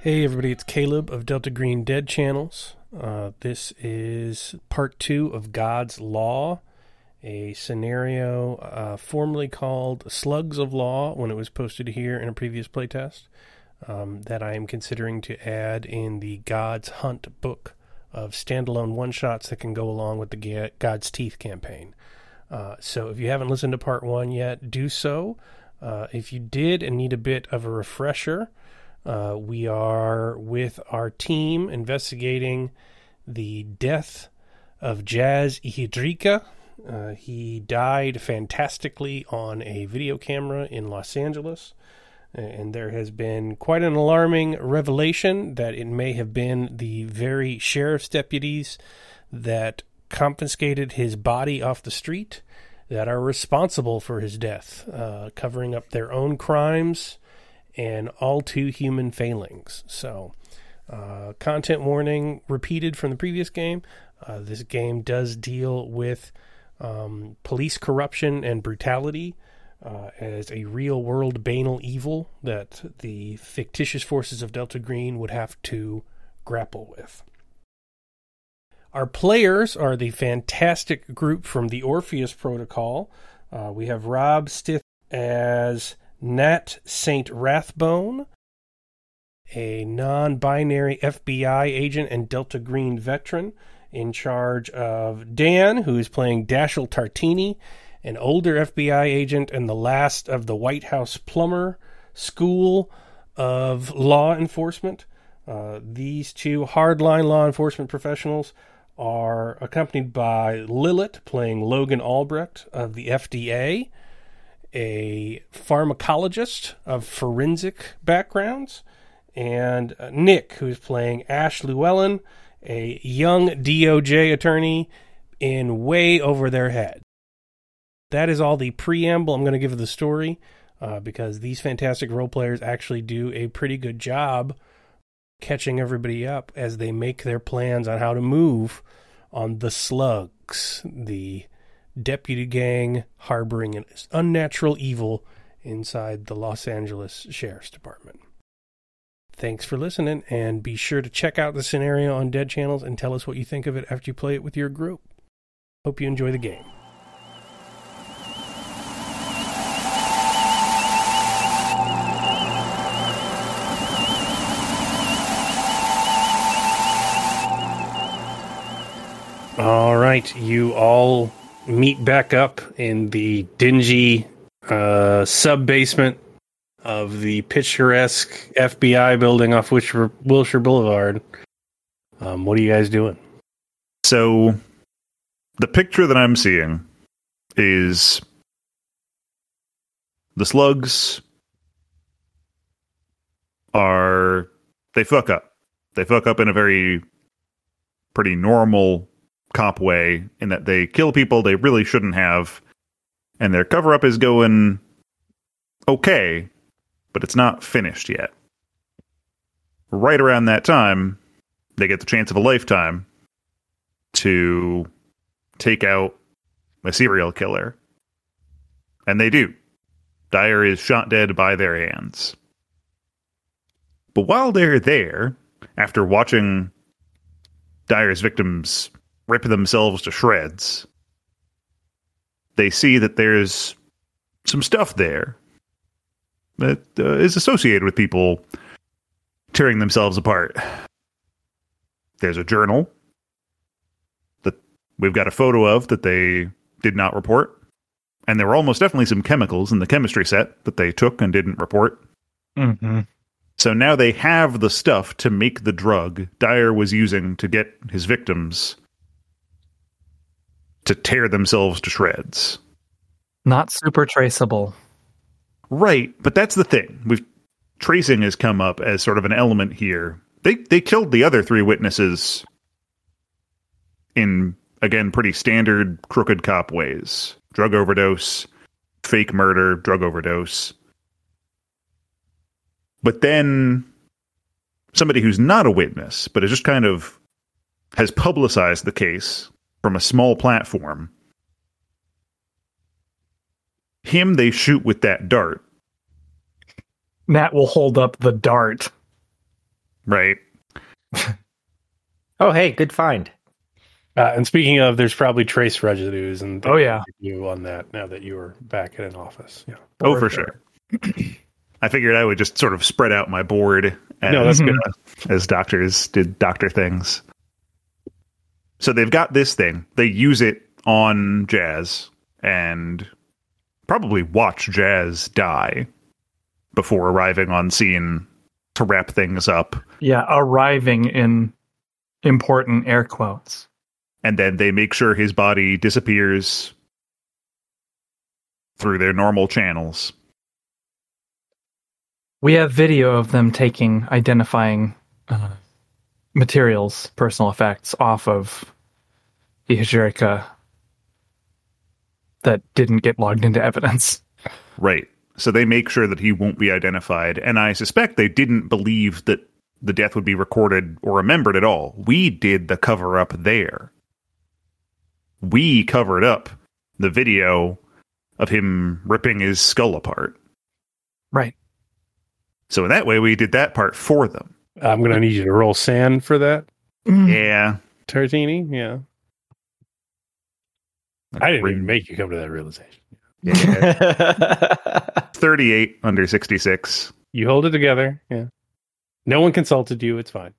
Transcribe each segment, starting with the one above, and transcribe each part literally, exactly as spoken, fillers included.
Hey everybody, it's Caleb of Delta Green Dead Channels. Uh, this is part two of God's Law, a scenario uh, formerly called Slugs of Law when it was posted here in a previous playtest, um, that I am considering to add in the God's Hunt book of standalone one-shots that can go along with the God's Teeth campaign. Uh, so if you haven't listened to part one yet, do so. Uh, if you did and need a bit of a refresher, Uh, we are with our team investigating the death of Jazz Ihidrika. Uh, he died fantastically on a video camera in Los Angeles, and there has been quite an alarming revelation that it may have been the very sheriff's deputies that confiscated his body off the street that are responsible for his death, uh, covering up their own crimes and all too human failings. So, uh, content warning repeated from the previous game. Uh, this game does deal with um, police corruption and brutality uh, as a real-world banal evil that the fictitious forces of Delta Green would have to grapple with. Our players are the fantastic group from the Orpheus Protocol. Uh, we have Rob Stith as Nat Saint Rathbone, a non-binary F B I agent and Delta Green veteran in charge of Dan, who is playing Dashiell Tartini, an older F B I agent and the last of the White House Plumber School of Law Enforcement. Uh, these two hardline law enforcement professionals are accompanied by Lilith, playing Logan Albrecht of the F D A, a pharmacologist of forensic backgrounds, and Nick, who's playing Ash Llewellyn, a young D O J attorney in way over their head. That is all the preamble I'm going to give of the story, uh, because these fantastic role players actually do a pretty good job catching everybody up as they make their plans on how to move on the Slugs, the deputy gang harboring an unnatural evil inside the Los Angeles Sheriff's Department. Thanks for listening, and be sure to check out the scenario on Dead Channels and tell us what you think of it after you play it with your group. Hope you enjoy the game. All right, you all meet back up in the dingy uh, sub-basement of the picturesque F B I building off Wilshire, Wilshire Boulevard. Um, what are you guys doing? So, the picture that I'm seeing is the Slugs are, they fuck up. They fuck up in a very pretty normal cop way, in that they kill people they really shouldn't have, and their cover-up is going okay, but it's not finished yet. Right around that time, they get the chance of a lifetime to take out a serial killer. And they do. Dyer is shot dead by their hands. But while they're there, after watching Dyer's victims rip themselves to shreds, they see that there's some stuff there that uh, is associated with people tearing themselves apart. There's a journal that we've got a photo of that they did not report, and there were almost definitely some chemicals in the chemistry set that they took and didn't report. Mm-hmm. So now they have the stuff to make the drug Dyer was using to get his victims to tear themselves to shreds. Not super traceable. Right, but that's the thing. We've tracing has come up as sort of an element here. They they killed the other three witnesses in, again, pretty standard crooked cop ways. Drug overdose, fake murder, drug overdose. But then somebody who's not a witness, but is just kind of has publicized the case from a small platform, him they shoot with that dart. Nat will hold up the dart. Right. Oh, hey, good find. Uh, and speaking of, there's probably trace residues and Oh, yeah. you on that now that you are back in an office. Yeah. Oh, for sure. I figured I would just sort of spread out my board as, No, that's good. uh, as doctors did doctor things. So they've got this thing. They use it on Jazz and probably watch Jazz die before arriving on scene to wrap things up. Yeah, arriving in important air quotes. And then they make sure his body disappears through their normal channels. We have video of them taking identifying uh, materials, personal effects off of the Hijirika that didn't get logged into evidence. Right. So they make sure that he won't be identified. And I suspect they didn't believe that the death would be recorded or remembered at all. We did the cover up there. We covered up the video of him ripping his skull apart. Right. So in that way, we did that part for them. I'm going to need you to roll sand for that, Yeah. Tartini. Yeah. I didn't even make you come to that realization. Yeah. thirty-eight under sixty-six. You hold it together. Yeah. No one consulted you. It's fine.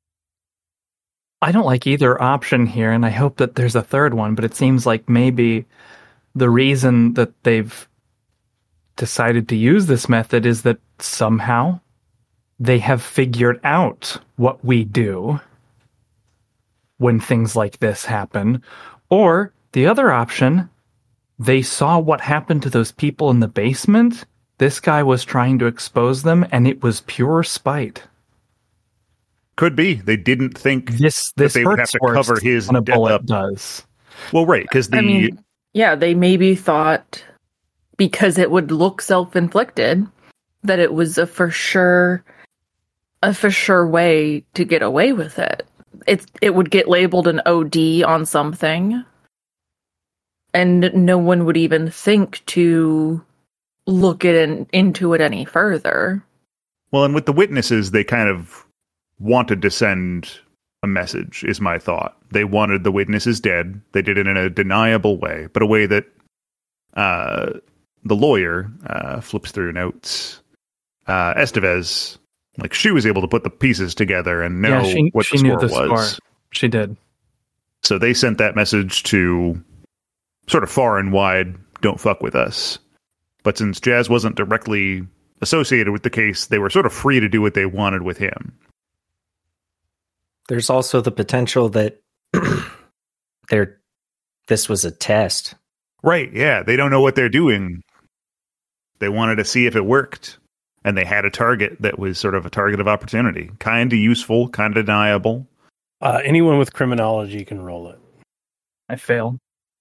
I don't like either option here, and I hope that there's a third one, but it seems like maybe the reason that they've decided to use this method is that somehow they have figured out what we do when things like this happen. Or the other option, they saw what happened to those people in the basement. This guy was trying to expose them, and it was pure spite. Could be. They didn't think This that this they would have hurts to worse cover his than a death bullet up. does. Well, right, because the I mean, yeah, they maybe thought because it would look self-inflicted that it was a for sure, a for sure way to get away with it. It's it would get labeled an O D on something, and no one would even think to look at it, into it any further. well, and with the witnesses, they kind of wanted to send a message, is my thought. They wanted the witnesses dead. They did it in a deniable way, but a way that uh, the lawyer uh, flips through notes. Uh, Estevez, like, she was able to put the pieces together and know yeah, she, what she the knew score the was. score. She did. So they sent that message to sort of far and wide, don't fuck with us. But since Jazz wasn't directly associated with the case, they were sort of free to do what they wanted with him. There's also the potential that there, this was a test. Right, yeah. They don't know what they're doing. They wanted to see if it worked. And they had a target that was sort of a target of opportunity. Kind of useful, kind of deniable. Uh, anyone with criminology can roll it. I failed.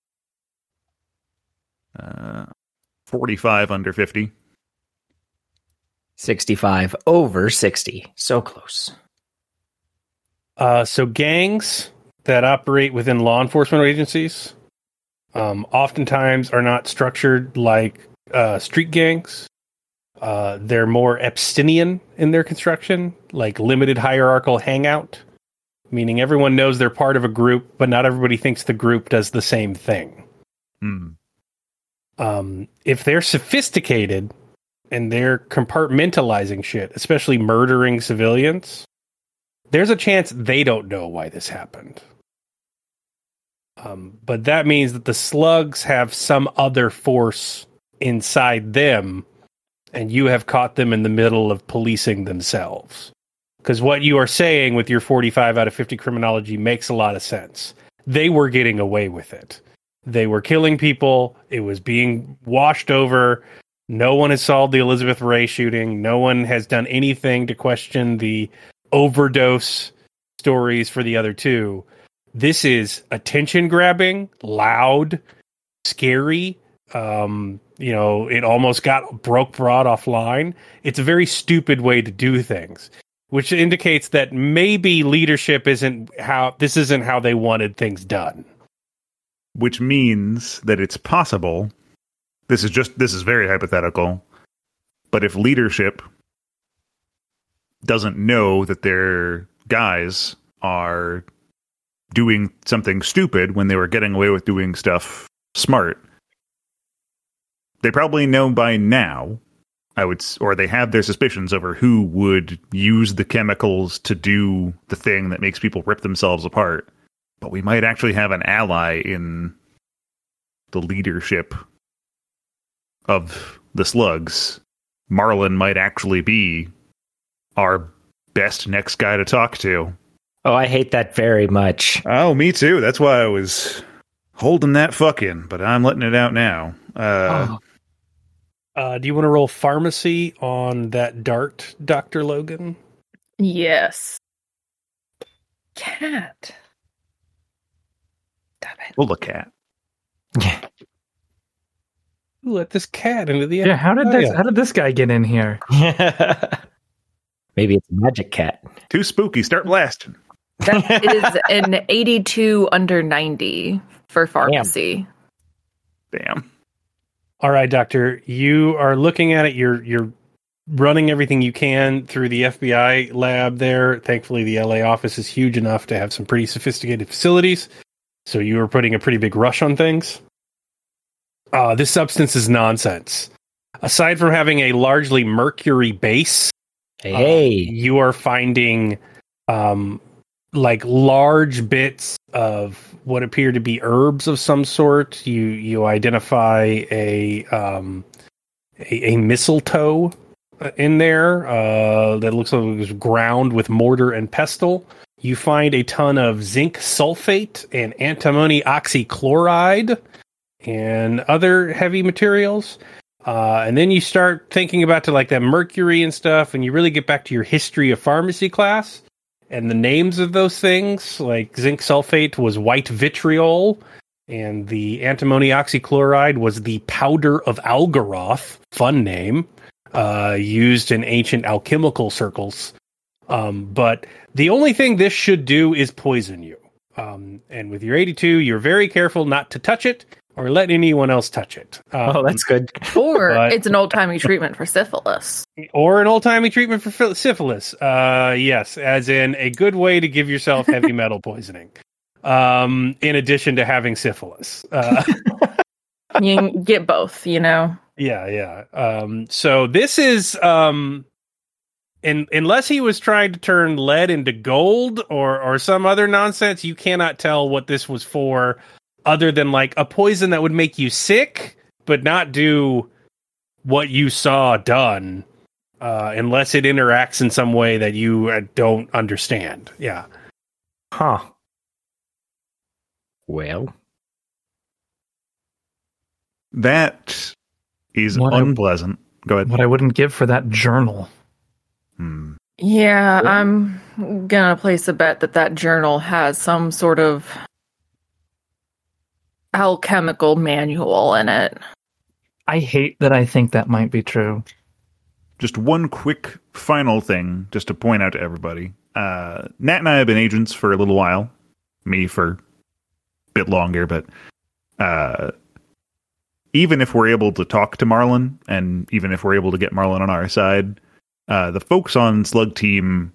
Uh, forty-five under fifty. sixty-five over sixty. So close. Uh, so gangs that operate within law enforcement agencies um, oftentimes are not structured like uh, street gangs. Uh, they're more Epsteinian in their construction, like limited hierarchical hangout, meaning everyone knows they're part of a group, but not everybody thinks the group does the same thing. Hmm. Um, if they're sophisticated and they're compartmentalizing shit, especially murdering civilians, there's a chance they don't know why this happened. Um, but that means that the slugs have some other force inside them, and you have caught them in the middle of policing themselves. Because what you are saying with your forty-five out of fifty criminology makes a lot of sense. They were getting away with it. They were killing people. It was being washed over. No one has solved the Elizabeth Ray shooting. No one has done anything to question the overdose stories for the other two. This is attention grabbing, loud, scary. Um, you know, it almost got broke broad offline. It's a very stupid way to do things, which indicates that maybe leadership isn't how this isn't how they wanted things done. Which means that it's possible. This is just this is very hypothetical. But if leadership doesn't know that their guys are doing something stupid when they were getting away with doing stuff smart. They probably know by now, I would, or they have their suspicions over who would use the chemicals to do the thing that makes people rip themselves apart. But we might actually have an ally in the leadership of the Slugs. Marlin might actually be our best next guy to talk to. Oh, I hate that very much. Oh, me too. That's why I was holding that fuck in, but I'm letting it out now. Uh, Oh. Uh, do you want to roll pharmacy on that dart, Doctor Logan? Yes. Cat. Damn it. Well, look at. Who let this cat into the Yeah, how did this area? how did this guy get in here? Maybe it's a magic cat. Too spooky. Start blasting. That is an eighty-two under ninety for pharmacy. Damn. All right, Doctor, you are looking at it. You're you're running everything you can through the F B I lab there. Thankfully, the L A office is huge enough to have some pretty sophisticated facilities. So you are putting a pretty big rush on things. Uh, this substance is nonsense. Aside from having a largely mercury base, Hey, uh, hey. you are finding um, like large bits of what appear to be herbs of some sort. You you identify a um, a, a mistletoe in there uh, that looks like it was ground with mortar and pestle. You find a ton of zinc sulfate and antimony oxychloride and other heavy materials. Uh, and then you start thinking about to like that mercury and stuff, and you really get back to your history of pharmacy class and the names of those things. Like zinc sulfate was white vitriol, and the antimony oxychloride was the powder of Algaroth. Fun name, uh, used in ancient alchemical circles. Um, but the only thing this should do is poison you. Um, and with your eighty-two, you're very careful not to touch it or let anyone else touch it. Um, Oh, that's good. Or But- it's an old-timey treatment for syphilis. or an old-timey treatment for phil- syphilis. Uh, yes, as in a good way to give yourself heavy metal poisoning. Um, in addition to having syphilis. Uh, You can get both, you know? yeah, yeah. Um, so this is, um, in, unless he was trying to turn lead into gold or, or some other nonsense, you cannot tell what this was for, other than like a poison that would make you sick, but not do what you saw done, uh, unless it interacts in some way that you uh, don't understand. Yeah. Huh. Well, That is What I- unpleasant. Go ahead. What I wouldn't give for that journal. Hmm. Yeah, I'm gonna place a bet that that journal has some sort of alchemical manual in it. I hate that I think that might be true. Just one quick final thing, just to point out to everybody. Uh, Nat and I have been agents for a little while. Me for a bit longer, but uh, even if we're able to talk to Marlin, and even if we're able to get Marlin on our side, uh, the folks on Slug Team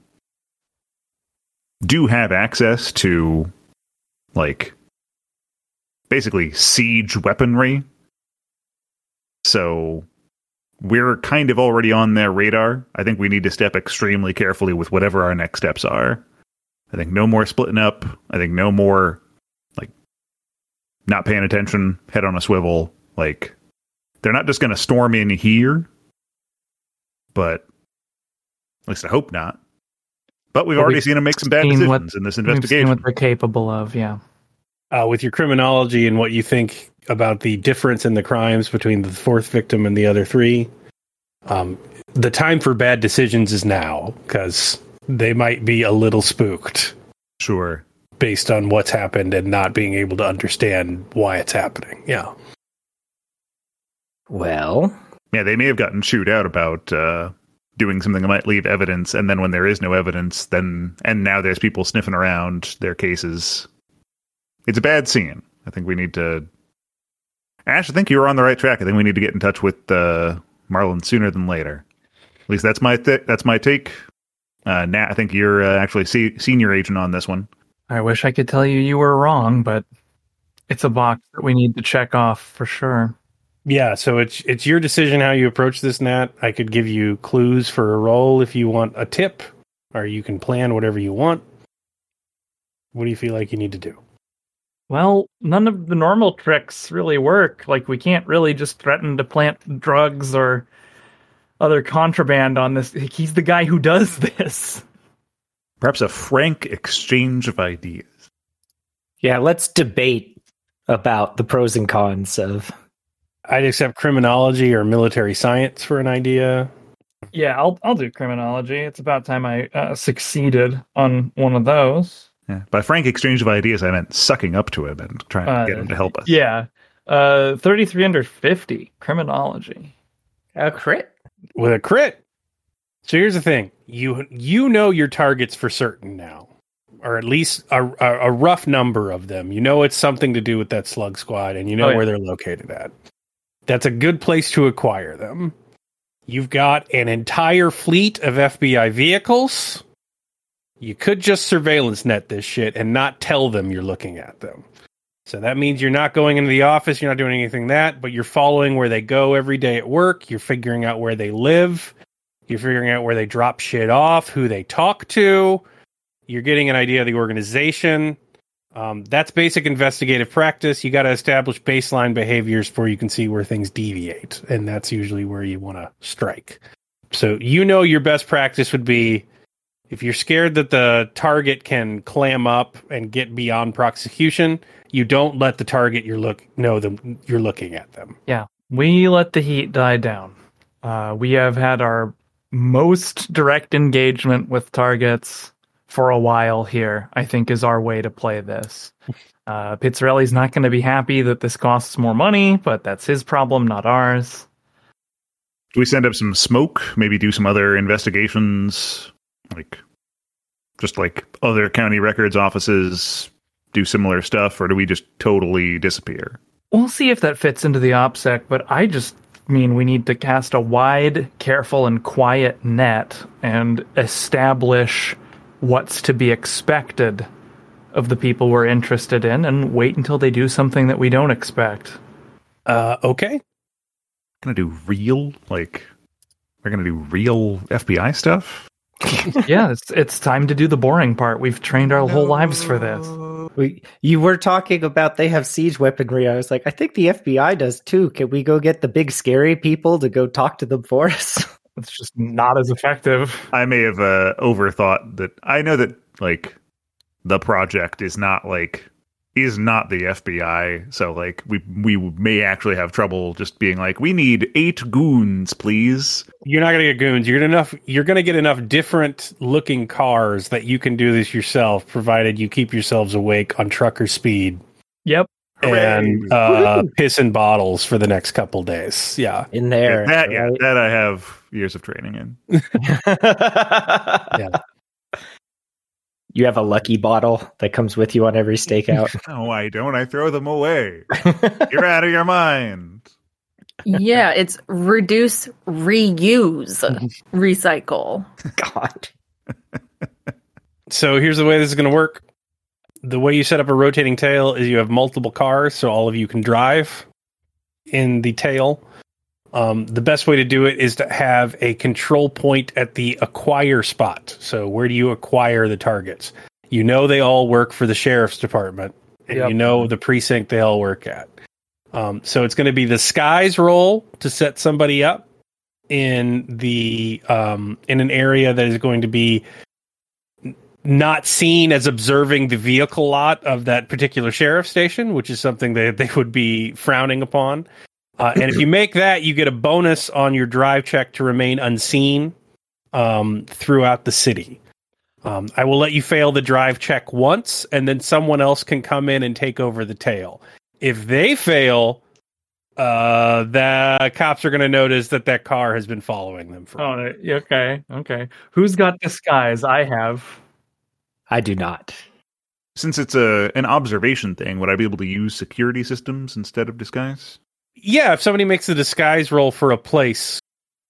do have access to, like, basically siege weaponry. So we're kind of already on their radar. I think we need to step extremely carefully with whatever our next steps are. I think no more splitting up. I think no more, like, not paying attention, head on a swivel. Like, they're not just going to storm in here, but at least I hope not. But we've Well, already we've seen them make some bad seen decisions what- in this We've seen investigation. what they're capable of, yeah. Uh, with your criminology and what you think about the difference in the crimes between the fourth victim and the other three, um, the time for bad decisions is now, because they might be a little spooked Sure. based on what's happened and not being able to understand why it's happening. Yeah. well, Yeah, they may have gotten chewed out about uh, doing something that might leave evidence, and then when there is no evidence, then and now there's people sniffing around their cases. It's a bad scene. I think we need to. Ash, I think you were on the right track. I think we need to get in touch with uh, Marlon sooner than later. At least that's my th- that's my take. Uh, Nat, I think you're uh, actually se- senior agent on this one. I wish I could tell you you were wrong, but it's a box that we need to check off for sure. Yeah, so it's it's your decision how you approach this, Nat. I could give you clues for a roll if you want a tip, or you can plan whatever you want. What do you feel like you need to do? Well, none of the normal tricks really work. Like, we can't really just threaten to plant drugs or other contraband on this. He's the guy who does this. Perhaps a frank exchange of ideas. Yeah, let's debate about the pros and cons of... I'd accept criminology or military science for an idea. Yeah, I'll I'll do criminology. It's about time I uh, succeeded on one of those. Yeah. By frank exchange of ideas, I meant sucking up to him and trying Uh, to get him to help us. Yeah. Uh, thirty-three under fifty, criminology. A crit. With a crit. So here's the thing. You you know your targets for certain now. Or at least a, a, a rough number of them. You know it's something to do with that slug squad, and you know Oh, yeah. where they're located at. That's a good place to acquire them. You've got an entire fleet of F B I vehicles. You could just surveillance net this shit and not tell them you're looking at them. So that means you're not going into the office, you're not doing anything that, but you're following where they go every day at work, you're figuring out where they live, you're figuring out where they drop shit off, who they talk to, you're getting an idea of the organization. Um, that's basic investigative practice. You got to establish baseline behaviors before you can see where things deviate, and that's usually where you want to strike. So you know your best practice would be, if you're scared that the target can clam up and get beyond prosecution, you don't let the target you're look know them you're looking at them. Yeah, we let the heat die down. Uh, we have had our most direct engagement with targets for a while here, I think, is our way to play this. Uh, Pizzarelli's not going to be happy that this costs more money, but that's his problem, not ours. Do we send up some smoke? Maybe do some other investigations? Like, just like other county records offices do similar stuff, or do we just totally disappear? We'll see if that fits into the OPSEC, but I just mean we need to cast a wide, careful, and quiet net and establish what's to be expected of the people we're interested in and wait until they do something that we don't expect. Uh, okay. Gonna do real, like, we're gonna do real F B I stuff? Yeah, it's it's time to do the boring part. We've trained our whole lives for this. We, you were talking about they have siege weaponry. I was like, I think the F B I does too. Can we go get the big scary people to go talk to them for us? It's just not as effective. I may have uh, overthought that. I know that, like, the project is not, like, is not the F B I, so, like, we we may actually have trouble just being like, we need eight goons, please. You're not gonna get goons. You're gonna enough. You're gonna get enough different looking cars that you can do this yourself, provided you keep yourselves awake on trucker speed Yep. and uh, piss in bottles for the next couple days. Yeah, In there. Yeah, that, yeah, right? that I have years of training in. yeah. You have a lucky bottle that comes with you on every stakeout. No, I don't. I throw them away. You're out of your mind. Yeah, it's reduce, reuse, recycle. God. So here's the way this is going to work. The way you set up a rotating tail is you have multiple cars, so all of you can drive in the tail. Um, the best way to do it is to have a control point at the acquire spot. So where do you acquire the targets? You know they all work for the sheriff's department, and Yep. you know the precinct they all work at. Um, so it's going to be the Sky's role to set somebody up in the um, in an area that is going to be not seen as observing the vehicle lot of that particular sheriff station, which is something that they would be frowning upon. Uh, and if you make that, you get a bonus on your drive check to remain unseen um, throughout the city. Um, I will let you fail the drive check once, and then someone else can come in and take over the tail. If they fail, uh, the cops are going to notice that that car has been following them. For Oh, okay, okay. Who's got disguise? I have. I do not. Since it's a an observation thing, would I be able to use security systems instead of disguise? Yeah, if somebody makes a disguise roll for a place,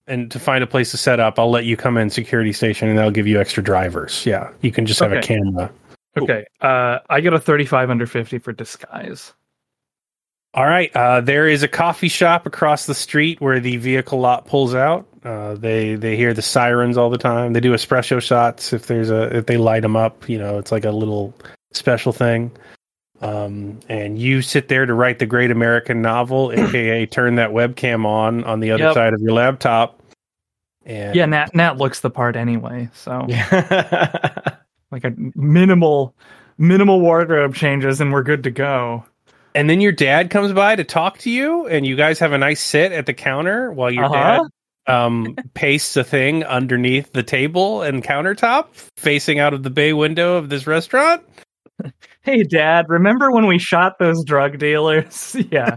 and to find a place to set up, I'll let you come in security station, and they'll give you extra drivers. Yeah, you can just have Okay. a camera. Okay, uh, I get a thirty-five under fifty for disguise. All right. Uh, there is a coffee shop across the street where the vehicle lot pulls out. Uh, they they hear the sirens all the time. They do espresso shots if there's a if they light them up. You know, it's like a little special thing. Um, and you sit there to write the great American novel, aka turn that webcam on on the other Yep. side of your laptop. And Yeah, Nat Nat looks the part anyway, so Yeah. like a minimal minimal wardrobe changes and we're good to go. and then your dad comes by to talk to you, and you guys have a nice sit at the counter while your Uh-huh. dad um, pastes a thing underneath the table and countertop, facing out of the bay window of this restaurant. Hey, Dad, remember when we shot those drug dealers? Yeah.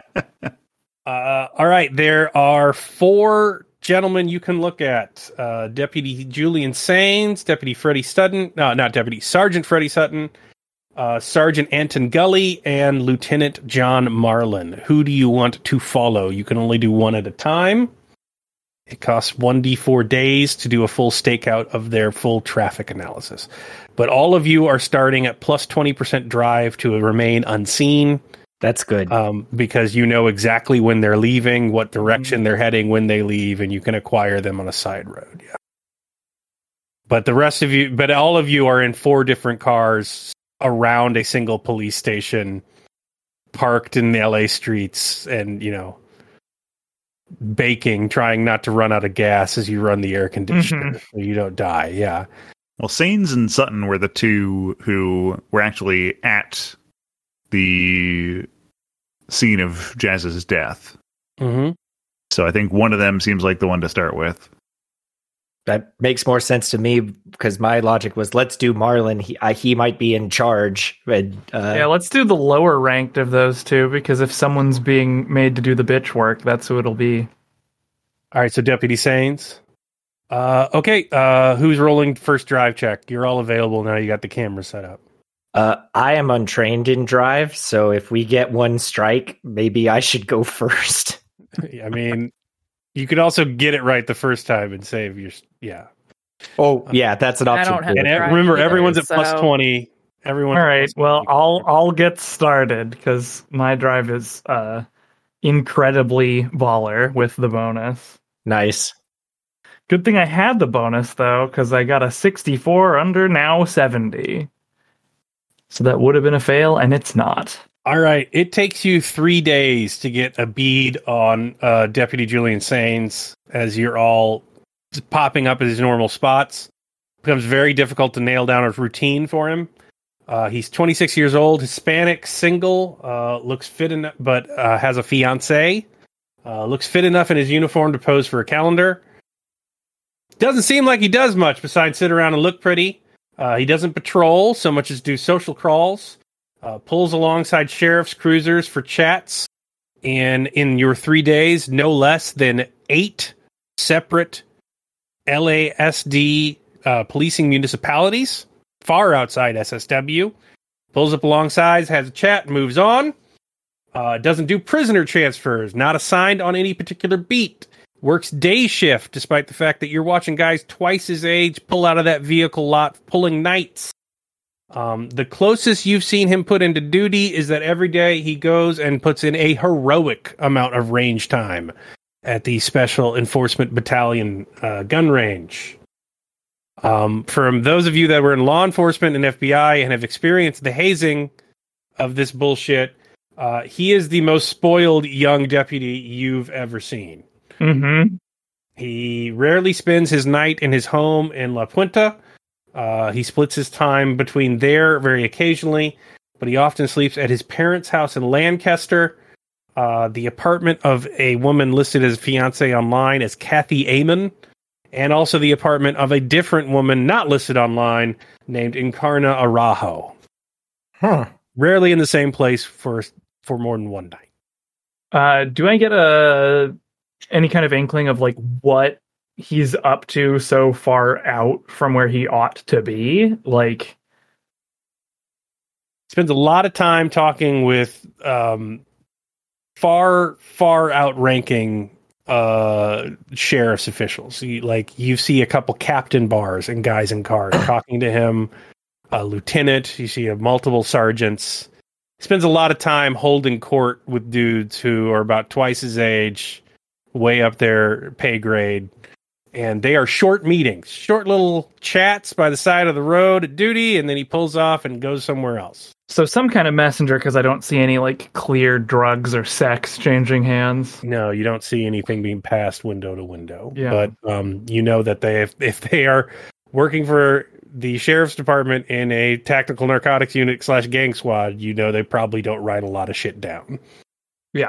Uh, all right, there are four gentlemen you can look at: uh, Deputy Julian Sains, Deputy Freddie Sutton, no, not Deputy Sergeant Freddie Sutton, uh, Sergeant Anton Gully, and Lieutenant John Marlin. Who do you want to follow? You can only do one at a time. It costs one d four days to do a full stakeout of their full traffic analysis. But all of you are starting at plus twenty percent drive to remain unseen. That's good. Um, because you know exactly when they're leaving, what direction they're heading when they leave, and you can acquire them on a side road. Yeah. But the rest of you, but all of you are in four different cars around a single police station, parked in the L A streets, and you know, baking, trying not to run out of gas as you run the air conditioner, Mhm. so you don't die. Yeah. Well, Sains and Sutton were the two who were actually at the scene of Jazz's death. Mm-hmm. So I think one of them seems like the one to start with. That makes more sense to me because my logic was let's do Marlin. He, I, he might be in charge. And, uh, Yeah, let's do the lower ranked of those two, because if someone's being made to do the bitch work, that's who it'll be. All right, so Deputy Sains. Uh, okay, uh, who's rolling first drive check? You're all available now. You got the camera set up. uh, I am untrained in drive, so if we get one strike, maybe I should go first. I mean, you could also get it right the first time and save your yeah. Oh, yeah, that's an I option. don't have too. And to ev- drive remember, either, everyone's at plus so- twenty. Everyone. All right, well, I'll I'll get started because my drive is uh incredibly baller with the bonus. Nice. Good thing I had the bonus though, because I got a sixty-four under now seventy. So that would have been a fail, and it's not. All right, it takes you three days to get a bead on uh, Deputy Julian Sains as you're all popping up at his normal spots. It becomes very difficult to nail down a routine for him. Uh, he's twenty-six years old, Hispanic, single, uh, looks fit enough, but uh, has a fiance. Uh, looks fit enough in his uniform to pose for a calendar. Doesn't seem like he does much besides sit around and look pretty. Uh, he doesn't patrol so much as do social crawls. Uh, pulls alongside sheriff's cruisers for chats. And in your three days, no less than eight separate L A S D uh, policing municipalities, far outside S S W. Pulls up alongside, has a chat, moves on. Uh, doesn't do prisoner transfers, not assigned on any particular beat. Works day shift, despite the fact that you're watching guys twice his age pull out of that vehicle lot, pulling nights. Um, the closest you've seen him put into duty is that every day he goes and puts in a heroic amount of range time at the Special Enforcement Battalion uh, gun range. Um, from those of you that were in law enforcement and F B I and have experienced the hazing of this bullshit, uh, he is the most spoiled young deputy you've ever seen. Mm-hmm. He rarely spends his night in his home in La Puente. Uh, he splits his time between there very occasionally, but he often sleeps at his parents' house in Lancaster, uh, the apartment of a woman listed as fiancée online as Kathy Amon, and also the apartment of a different woman not listed online named Encarna Araujo. Huh. Rarely in the same place for for more than one night. Uh, do I get a any kind of inkling of like what he's up to so far out from where he ought to be? Like, Spends a lot of time talking with um, far, far outranking uh, sheriff's officials. You, like you see a couple captain bars and guys in cars talking to him. A lieutenant. You see a multiple sergeants. He spends a lot of time holding court with dudes who are about twice his age, way up their pay grade. And they are short meetings, short little chats by the side of the road at duty, and then he pulls off and goes somewhere else. So some kind of messenger, because I don't see any like clear drugs or sex changing hands. No, you don't see anything being passed window to window. Yeah. But um, you know that they, if, if they are working for the sheriff's department in a tactical narcotics unit slash gang squad, you know they probably don't write a lot of shit down. Yeah.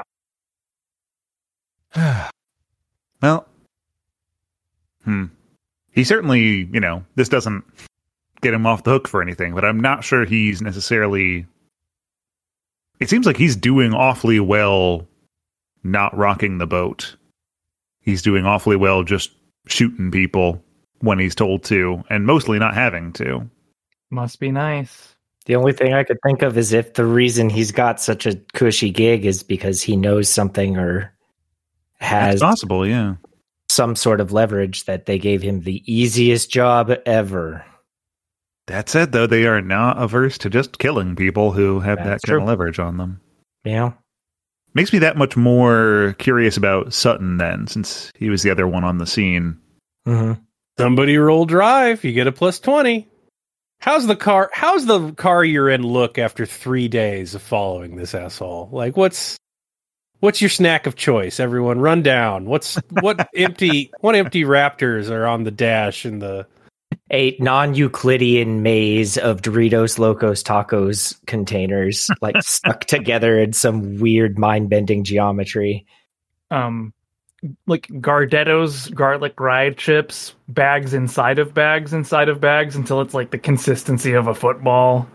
Well, hmm. He certainly, you know, this doesn't get him off the hook for anything, but I'm not sure he's necessarily... It seems like he's doing awfully well not rocking the boat. He's doing awfully well just shooting people when he's told to, and mostly not having to. Must be nice. The only thing I could think of is if the reason he's got such a cushy gig is because he knows something or has That's possible, yeah. some sort of leverage that they gave him the easiest job ever. That said, though, they are not averse to just killing people who have That's that kind true. of leverage on them. Yeah. Makes me that much more curious about Sutton then, since he was the other one on the scene. Mm-hmm. Somebody roll drive, you get a plus twenty. How's the car how's the car you're in look after three days of following this asshole? Like what's what's your snack of choice? Everyone run down. What's what empty what empty Raptors are on the dash in the A non-Euclidean maze of Doritos Locos Tacos containers, like stuck together in some weird mind-bending geometry. Um, like Gardetto's garlic ride chips, bags inside of bags inside of bags until it's like the consistency of a football.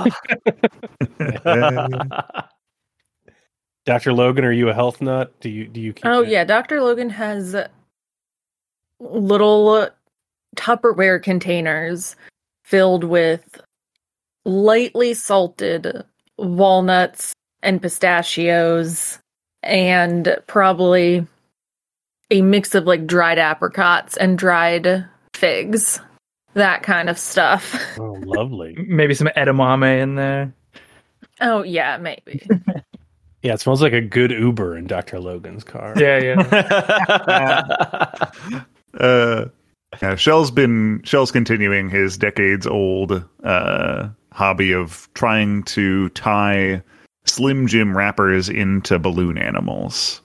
Doctor Logan, are you a health nut? Do you do you keep Oh that? yeah, Doctor Logan has little Tupperware containers filled with lightly salted walnuts and pistachios and probably a mix of like dried apricots and dried figs. That kind of stuff. Oh, lovely. Maybe some edamame in there. Oh yeah, maybe. Yeah, it smells like a good Uber in Doctor Logan's car. Yeah, yeah. Uh, yeah, Shell's been Shell's continuing his decades-old uh, hobby of trying to tie Slim Jim wrappers into balloon animals.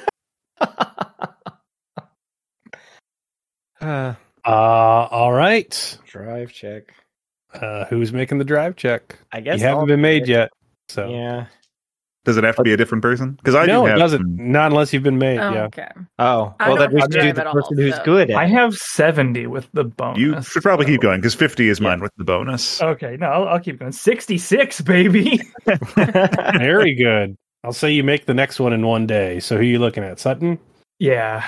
uh, Uh, all right. drive check. Uh, who's making the drive check? I guess You haven't I'll been do made it. yet. So Yeah. Does it have to be a different person? Because I no, do it have doesn't. some- Not unless you've been made. Oh, Yeah. okay. Oh, I well, then don't we have should do drive the at all, person who's so- good at I it. have seventy with the bonus. You should probably keep going because fifty is mine with the bonus. Okay, no, I'll, I'll keep going. sixty-six, baby. Very good. I'll say you make the next one in one day. So who are you looking at? Sutton? Yeah.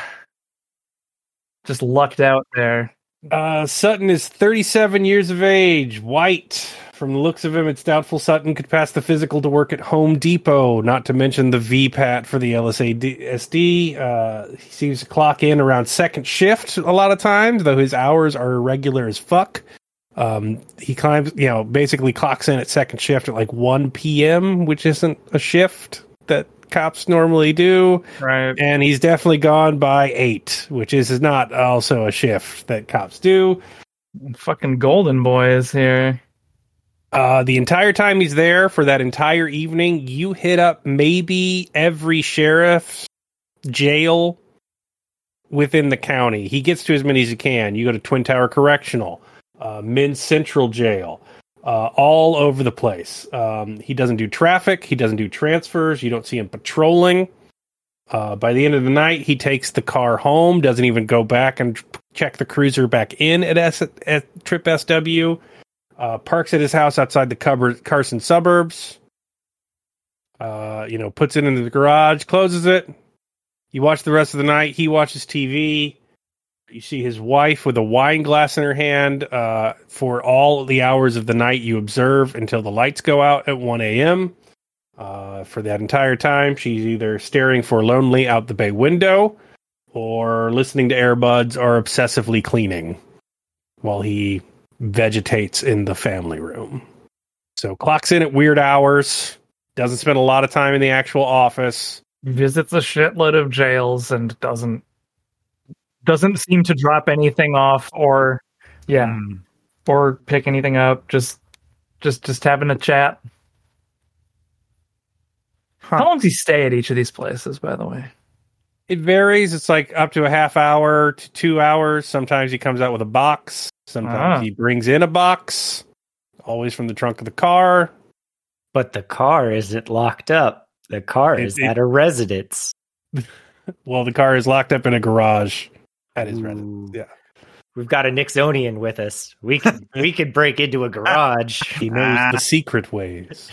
Just lucked out there. Uh, Sutton is thirty-seven years of age, white. From the looks of him, it's doubtful Sutton could pass the physical to work at Home Depot, not to mention the V PAT for the L S A S D. Uh, he seems to clock in around second shift a lot of times, though his hours are irregular as fuck. Um, he climbs, you know, basically clocks in at second shift at like one p.m., which isn't a shift that cops normally do. Right. And he's definitely gone by eight, which is not also a shift that cops do. Fucking Golden Boy is here. Uh, the entire time he's there for that entire evening, you hit up maybe every sheriff's jail within the county. He gets to as many as he can. You go to Twin Tower Correctional, uh, Men's Central Jail, uh, all over the place. Um, he doesn't do traffic. He doesn't do transfers. You don't see him patrolling. Uh, by the end of the night, he takes the car home, doesn't even go back and check the cruiser back in at, S- at Trip S W. Uh, parks at his house outside the Cupboard, Carson suburbs. Uh, you know, puts it into the garage, closes it. You watch the rest of the night. He watches T V. You see his wife with a wine glass in her hand uh, for all the hours of the night you observe until the lights go out at one a.m. Uh, for that entire time, she's either staring forlornly out the bay window or listening to Airbuds or obsessively cleaning while he vegetates in the family room. So clocks in at weird hours, doesn't spend a lot of time in the actual office. Visits a shitload of jails and doesn't doesn't seem to drop anything off or yeah, mm. or pick anything up. Just just just having a chat. Huh. How long does he stay at each of these places, by the way? It varies. It's like up to a half hour to two hours. Sometimes he comes out with a box. Sometimes ah. he brings in a box, always from the trunk of the car. But the car isn't locked up. The car it, is it, at a residence. Well, the car is locked up in a garage at his Ooh. residence. Yeah. We've got a Nixonian with us. We could we could break into a garage. He knows the secret ways.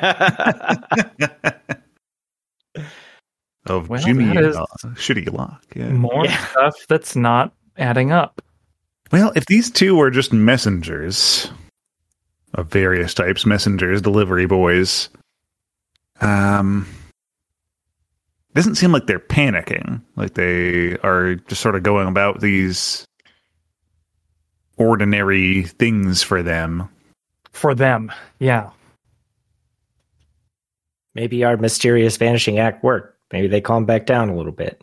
Of well, Jimmy and uh, Shitty Lock. Yeah. More yeah. stuff that's not adding up. Well, if these two were just messengers of various types, messengers, delivery boys, um, doesn't seem like they're panicking. Like they are just sort of going about these ordinary things for them. For them, yeah. Maybe our mysterious vanishing act worked. Maybe they calm back down a little bit.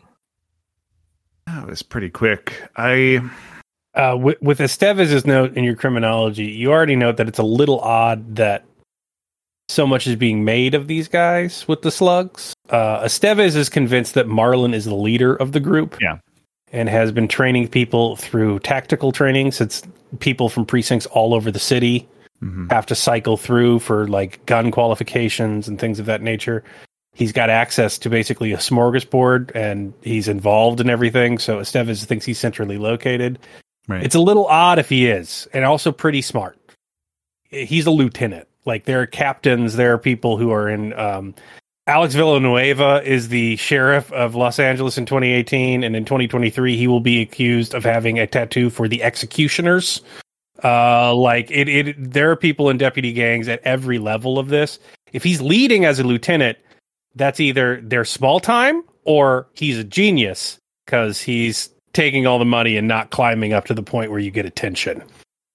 That was pretty quick. I uh, with, with Estevez' note in your criminology, you already note that it's a little odd that so much is being made of these guys with the slugs. Uh, Estevez is convinced that Marlin is the leader of the group. Yeah. And has been training people through tactical training, since people from precincts all over the city mm-hmm. have to cycle through for like gun qualifications and things of that nature. He's got access to basically a smorgasbord, and he's involved in everything. So Estevez thinks he's centrally located. Right. It's a little odd if he is, and also pretty smart. He's a lieutenant. Like, there are captains, there are people who are in... Um, Alex Villanueva is the sheriff of Los Angeles in twenty eighteen, and in twenty twenty-three he will be accused of having a tattoo for the executioners. Uh, like, it, it, there are people in deputy gangs at every level of this. If he's leading as a lieutenant, that's either they're small time or he's a genius because he's taking all the money and not climbing up to the point where you get attention.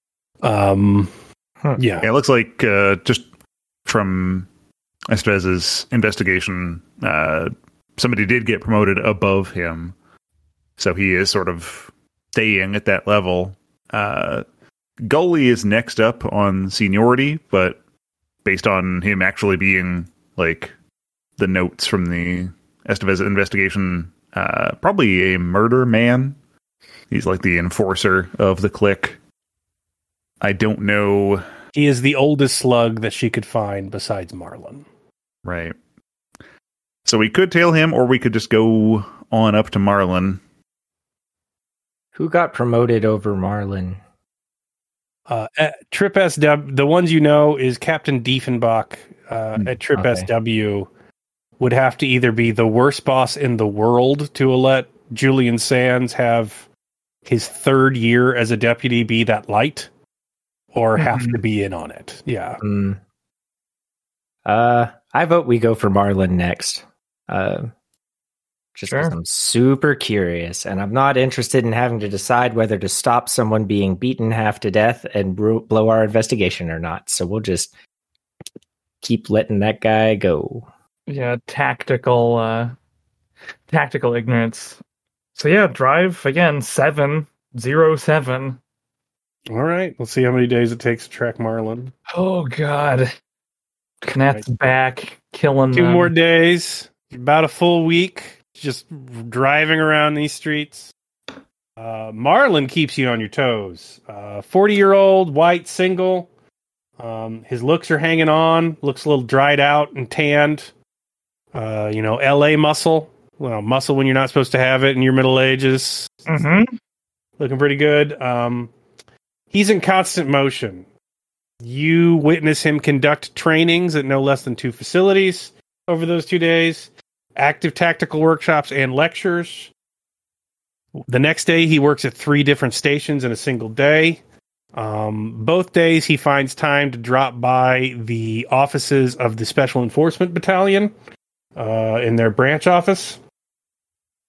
Um, huh. yeah. yeah, it looks like uh, just from Estevez's investigation, uh, somebody did get promoted above him, so he is sort of staying at that level. Uh, Gully is next up on seniority, but based on him actually being like the notes from the Estevez investigation, uh, probably a murder man. He's like the enforcer of the clique. I don't know. He is the oldest slug that she could find besides Marlin. Right. So we could tail him, or we could just go on up to Marlin. Who got promoted over Marlin? Uh, at Trip S W, the ones you know is Captain Diefenbach uh, mm, at Trip okay. S W would have to either be the worst boss in the world to let Julian Sands have his third year as a deputy be that light, or mm-hmm. have to be in on it. Yeah. Mm. Uh, I vote we go for Marlin next. Uh, just because sure. I'm super curious, and I'm not interested in having to decide whether to stop someone being beaten half to death and bro- blow our investigation or not. So we'll just keep letting that guy go. Yeah, tactical, uh, tactical ignorance. So yeah, drive again. Seven zero seven. All right, let's see how many days it takes to track Marlin. Oh God. Knat's right. back, killing Two them. more days, about a full week, just driving around these streets. Uh, Marlin keeps you on your toes. Uh, forty-year-old, white, single. Um, his looks are hanging on. Looks a little dried out and tanned. Uh, you know, L A muscle. Well, muscle when you're not supposed to have it in your middle ages. Mm-hmm. Looking pretty good. Um, he's in constant motion. You witness him conduct trainings at no less than two facilities over those two days, active tactical workshops and lectures. The next day, he works at three different stations in a single day. Um, both days, he finds time to drop by the offices of the Special Enforcement Battalion uh, in their branch office.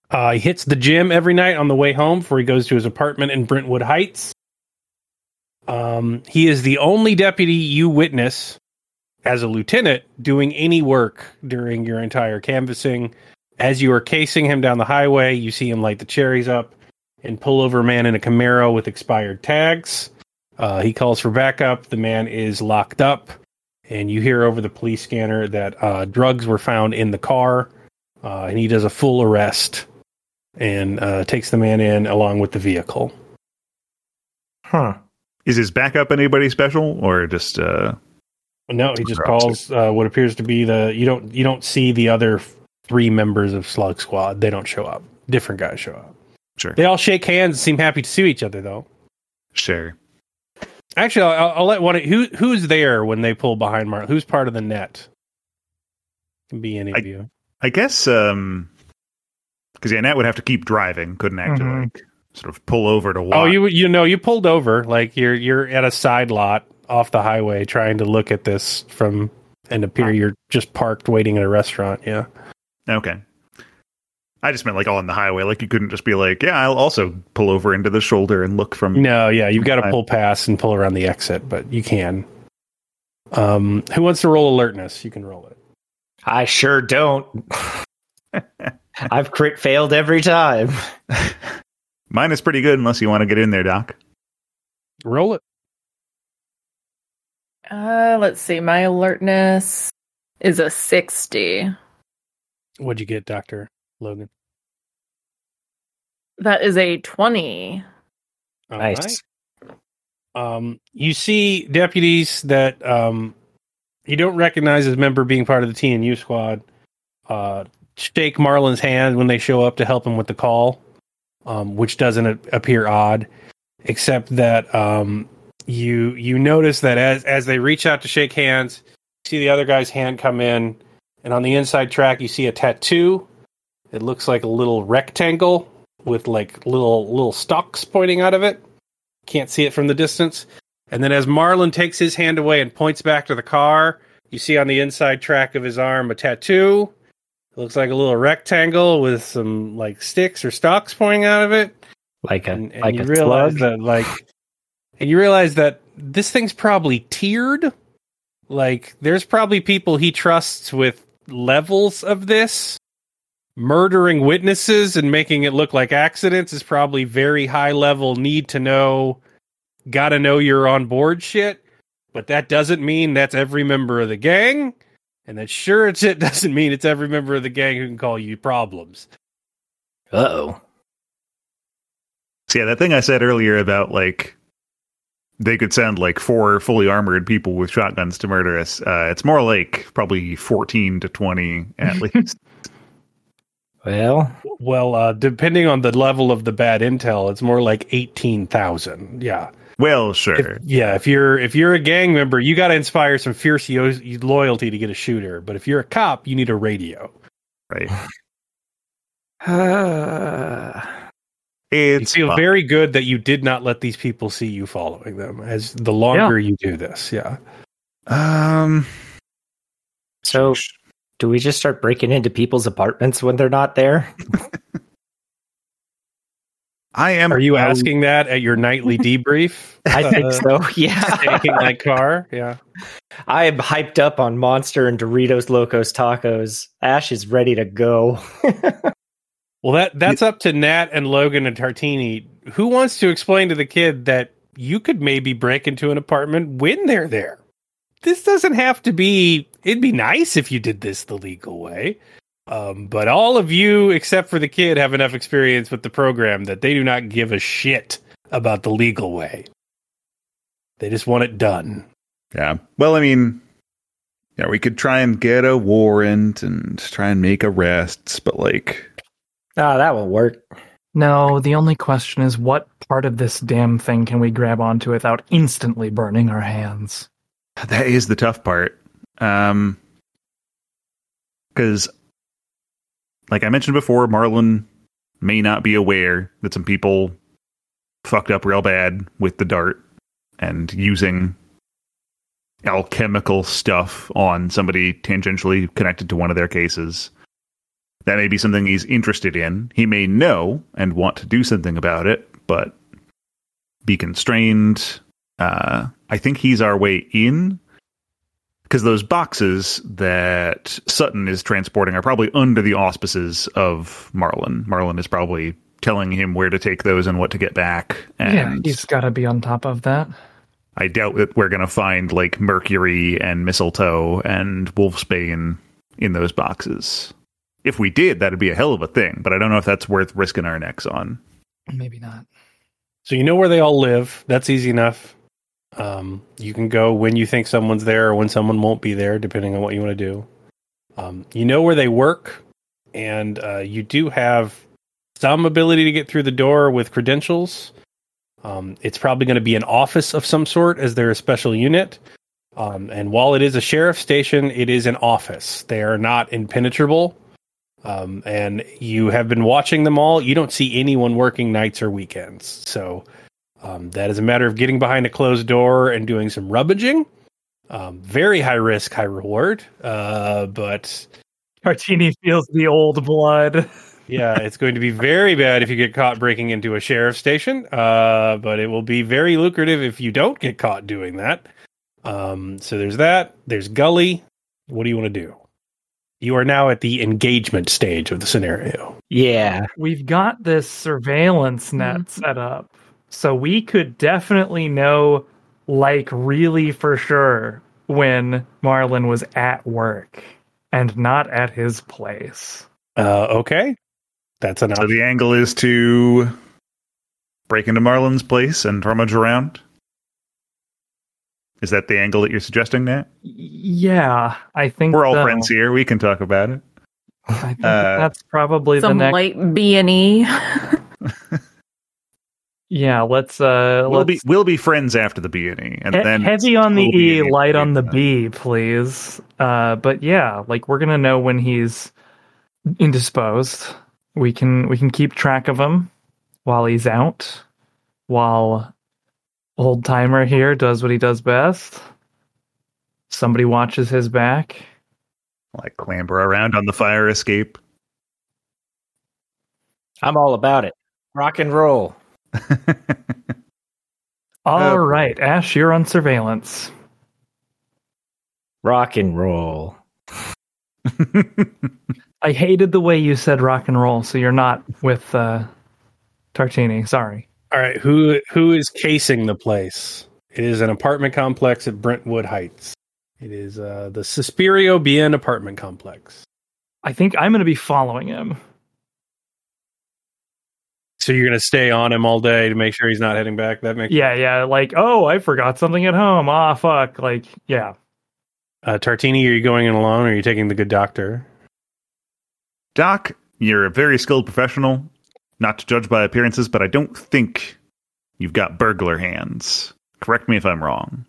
Uh, he hits the gym every night on the way home before he goes to his apartment in Brentwood Heights. Um, he is the only deputy you witness as a lieutenant doing any work during your entire canvassing. As you are casing him down the highway, you see him light the cherries up and pull over a man in a Camaro with expired tags. Uh, he calls for backup. The man is locked up, and you hear over the police scanner that uh, drugs were found in the car, uh, and he does a full arrest and uh, takes the man in along with the vehicle. Huh. Is his backup anybody special, or just... Uh... No, he just calls uh, what appears to be the... You don't, you don't see the other three members of Slug Squad. They don't show up. Different guys show up. Sure. They all shake hands and seem happy to see each other, though. Sure. Actually, I'll, I'll let one... Who, who's there when they pull behind Mark? Who's part of the net? Can be any I, of you. I guess... um Because, yeah, Nat would have to keep driving. Couldn't actually, Mhm. like, sort of pull over to watch. Oh, you you know, you pulled over. Like, you're you're at a side lot off the highway trying to look at this from... And appear you're just parked waiting at a restaurant, yeah. Okay. I just meant, like, all on the highway. Like, you couldn't just be like, yeah, I'll also pull over into the shoulder and look from... No, yeah, you've got to I- pull past and pull around the exit, but you can. Um, who wants to roll alertness? You can roll it. I sure don't. I've crit failed every time. Mine is pretty good unless you want to get in there, Doc. Roll it. Uh, let's see. My alertness is a sixty. What'd you get, Doctor Logan? That is a twenty. All Nice. right. Um, you see deputies that um, you don't recognize as member being part of the T N U squad uh, shake Marlon's hand when they show up to help him with the call, um, which doesn't a- appear odd, except that um, you you notice that as as they reach out to shake hands, you see the other guy's hand come in, and on the inside track you see a tattoo. It looks like a little rectangle with like little little stalks pointing out of it. Can't see it from the distance. And then as Marlon takes his hand away and points back to the car, you see on the inside track of his arm a tattoo. It looks like a little rectangle with some like sticks or stalks pointing out of it. Like a And, and like you a realize slug. that like and you realize that this thing's probably tiered. Like there's probably people he trusts with levels of this. Murdering witnesses and making it look like accidents is probably very high level, need to know, gotta know you're on board shit. But that doesn't mean that's every member of the gang. And that sure it's it doesn't mean it's every member of the gang who can call you problems. Uh-oh. So, yeah, that thing I said earlier about, like, they could send, like, four fully armored people with shotguns to murder us. Uh, it's more like probably fourteen to twenty at least. Well, Well, uh, depending on the level of the bad intel, it's more like eighteen thousand. Yeah. Well, sure. If, yeah, if you're if you're a gang member, you got to inspire some fierce yo- loyalty to get a shooter. But if you're a cop, you need a radio. Right. uh, You It's feel fun. very good that you did not let these people see you following them. As the longer you do this, yeah. Um. so do we just start breaking into people's apartments when they're not there? I am. Are you asking that at your nightly debrief? I think so. Yeah. Taking my car, yeah. I am hyped up on Monster and Doritos Locos Tacos. Ash is ready to go. Well, that that's up to Nat and Logan and Tartini. Who wants to explain to the kid that you could maybe break into an apartment when they're there? This doesn't have to be. It'd be nice if you did this the legal way. Um, but all of you, except for the kid, have enough experience with the program that they do not give a shit about the legal way. They just want it done. Yeah. Well, I mean, yeah, we could try and get a warrant and try and make arrests, but like, Ah, that will work. No, the only question is what part of this damn thing can we grab onto without instantly burning our hands? that is the tough part. Um, because, like I mentioned before, Marlon may not be aware that some people fucked up real bad with the dart and using alchemical stuff on somebody tangentially connected to one of their cases. that may be something he's interested in. He may know and want to do something about it, but be constrained. Uh, I think he's our way in, because those boxes that Sutton is transporting are probably under the auspices of Marlin. Marlin is probably telling him where to take those and what to get back. And yeah, he's got to be on top of that. I doubt that we're going to find like mercury and mistletoe and wolfsbane in those boxes. If we did, that'd be a hell of a thing, but I don't know if that's worth risking our necks on. Maybe not. So you know where they all live. That's easy enough. Um, you can go when you think someone's there or when someone won't be there, depending on what you want to do. Um, you know where they work, and uh, you do have some ability to get through the door with credentials. Um, it's probably going to be an office of some sort, as they're a special unit. Um, and while it is a sheriff's station, it is an office. They are not impenetrable. Um, and you have been watching them all. You don't see anyone working nights or weekends. So um, that is a matter of getting behind a closed door and doing some rummaging. Um, very high risk, high reward. Uh, but Tartini feels the old blood. yeah, it's going to be very bad if you get caught breaking into a sheriff's station. Uh, but it will be very lucrative if you don't get caught doing that. Um, so there's that. There's Gully. What do you want to do? You are now at the engagement stage of the scenario. Yeah. We've got this surveillance net set up, so we could definitely know, like, really for sure when Marlin was at work and not at his place. Uh, okay. That's enough. So the angle is to break into Marlin's place and rummage around? Is that the angle that you're suggesting, Nat? Yeah, I think We're all so. friends here. We can talk about it. I think Uh, that's probably Some the next. light B and E. Yeah, let's. Uh, We'll let's be we'll be friends after the B and E, and he- then heavy on the we'll be E, in light on the engagement. B, please. Uh, but yeah, like we're gonna know when he's indisposed. We can we can keep track of him while he's out, while old timer here does what he does best. Somebody watches his back. Like clamber around on the fire escape. I'm all about it. Rock and roll. All Uh, right, Ash, you're on surveillance. Rock and roll. I hated the way you said rock and roll, so you're not with uh, Tartini. Sorry. All right. Who who is casing the place? It is an apartment complex at Brentwood Heights. It is uh, the Suspirio Bien apartment complex. I think I'm going to be following him. So you're going to stay on him all day to make sure he's not heading back? That makes Yeah, yeah. Like, oh, I forgot something at home. Ah, fuck. Like, yeah. Uh, Tartini, are you going in alone, or are you taking the good doctor? Doc, you're a very skilled professional. Not to judge by appearances, but I don't think you've got burglar hands. Correct me if I'm wrong.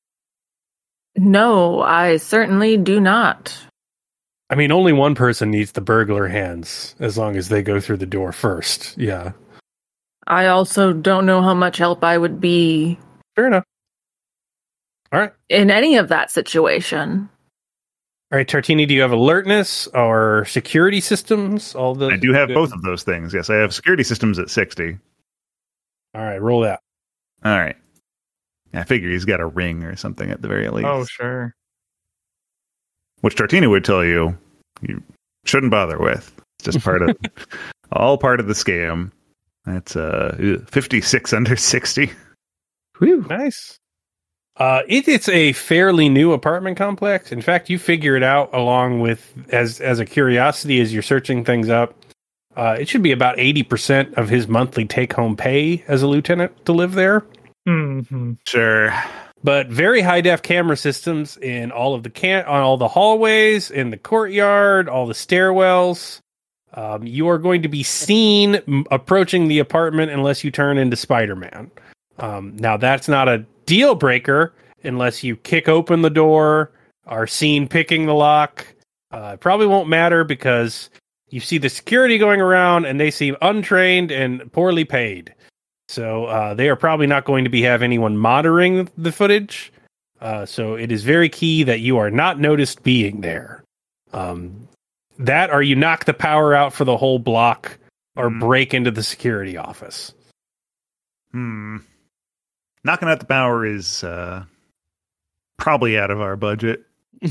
No, I certainly do not. I mean, only one person needs the burglar hands, as long as they go through the door first. Yeah. I also don't know how much help I would be Fair enough. All right. in any of that situation. All right, Tartini, do you have alertness or security systems? All the I do have both of those things. Yes, I have security systems at sixty. All right, roll that. All right. I figure he's got a ring or something at the very least. Oh, sure. Which Tartini would tell you you shouldn't bother with. It's just part of all part of the scam. That's uh fifty-six under sixty. Whew. Nice. Uh, it, it's a fairly new apartment complex. In fact, you figure it out along with, as as a curiosity, as you're searching things up. Uh, it should be about eighty percent of his monthly take-home pay as a lieutenant to live there. Mm-hmm. Sure. But very high-def camera systems in all of the can on all the hallways, in the courtyard, all the stairwells. Um, you are going to be seen m- approaching the apartment unless you turn into Spider-Man. Um, now, that's not a deal breaker unless you kick open the door, are seen picking the lock. Uh, it probably won't matter because you see the security going around and they seem untrained and poorly paid. So uh, they are probably not going to be have anyone monitoring the footage. Uh, so it is very key that you are not noticed being there. Um, that, or you knock the power out for the whole block, or Hmm. break into the security office. Hmm. Knocking out the power is uh, probably out of our budget.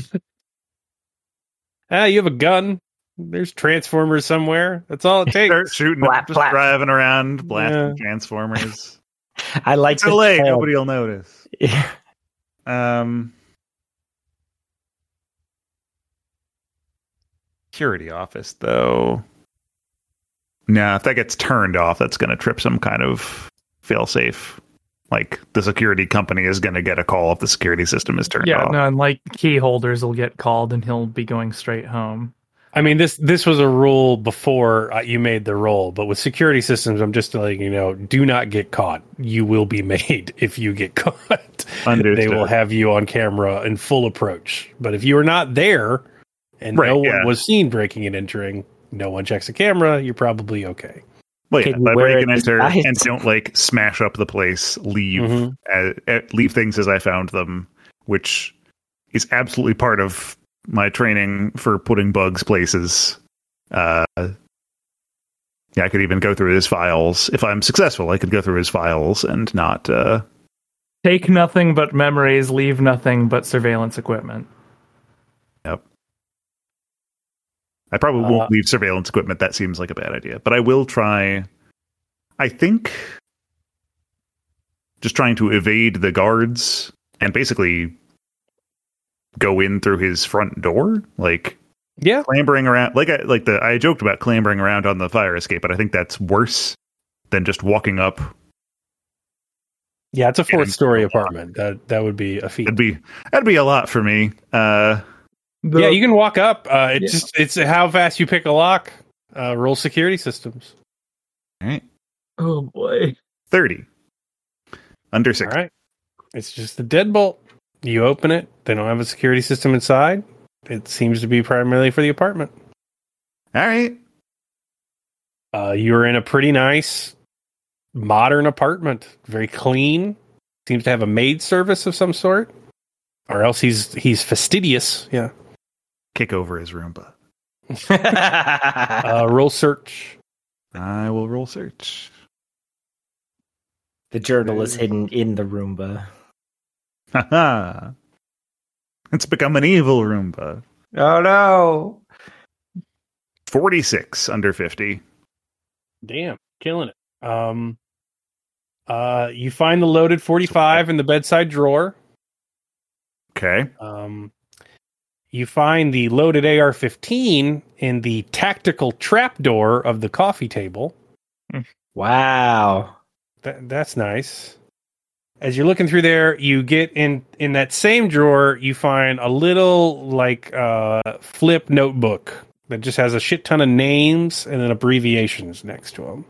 Ah, you have a gun. There's transformers somewhere. That's all it takes. Start shooting, Blap, just blap. driving around, blasting Yeah. transformers. I like It's L A. the tone. Nobody will notice. Yeah. Um, security office, though. Nah, if that gets turned off, that's going to trip some kind of failsafe. Like, the security company is going to get a call if the security system is turned Yeah, off. no, and like key holders will get called and he'll be going straight home. I mean, this this was a rule before uh, you made the roll, but with security systems, I'm just letting you know, do not get caught. You will be made if you get caught. Understood. They will have you on camera in full approach. But if you are not there and Right, no one yeah. was seen breaking and entering, no one checks the camera, you're probably okay. Well, yeah, Can you if I wear break a and enter disguise? and don't like smash up the place, leave Mhm. uh, uh, leave things as I found them, which is absolutely part of my training for putting bugs places. Uh, yeah, I could even go through his files if I'm successful. I could go through his files and not. Uh, Take nothing but memories, leave nothing but surveillance equipment. I probably Uh, won't leave surveillance equipment. That seems like a bad idea, but I will try. I think just trying to evade the guards and basically go in through his front door, like Yeah. clambering around. Like I like the I joked about clambering around on the fire escape, but I think that's worse than just walking up. Yeah, it's a fourth And- story apartment. That that would be a feat. It'd be that'd be a lot for me. Uh, The- yeah, you can walk up. Uh, it's Yeah. just it's how fast you pick a lock. Uh, roll security systems. all right, Oh boy. thirty under All six. right. It's just a deadbolt. You open it. They don't have a security system inside. It seems to be primarily for the apartment. All right. Uh, you're in a pretty nice, modern apartment. Very clean. Seems to have a maid service of some sort. Or else he's he's fastidious. Yeah. Kick over his Roomba. Uh, roll search. I will roll search. The journal is hidden in the Roomba. Haha. It's become an evil Roomba. Oh no! forty-six under fifty. Damn, killing it. Um, uh, you find the loaded forty-five in the bedside drawer. Okay. Um, you find the loaded A R fifteen in the tactical trapdoor of the coffee table. Wow. That, that's nice. As you're looking through there, you get in in that same drawer. You find a little like uh, flip notebook that just has a shit ton of names and then abbreviations next to them.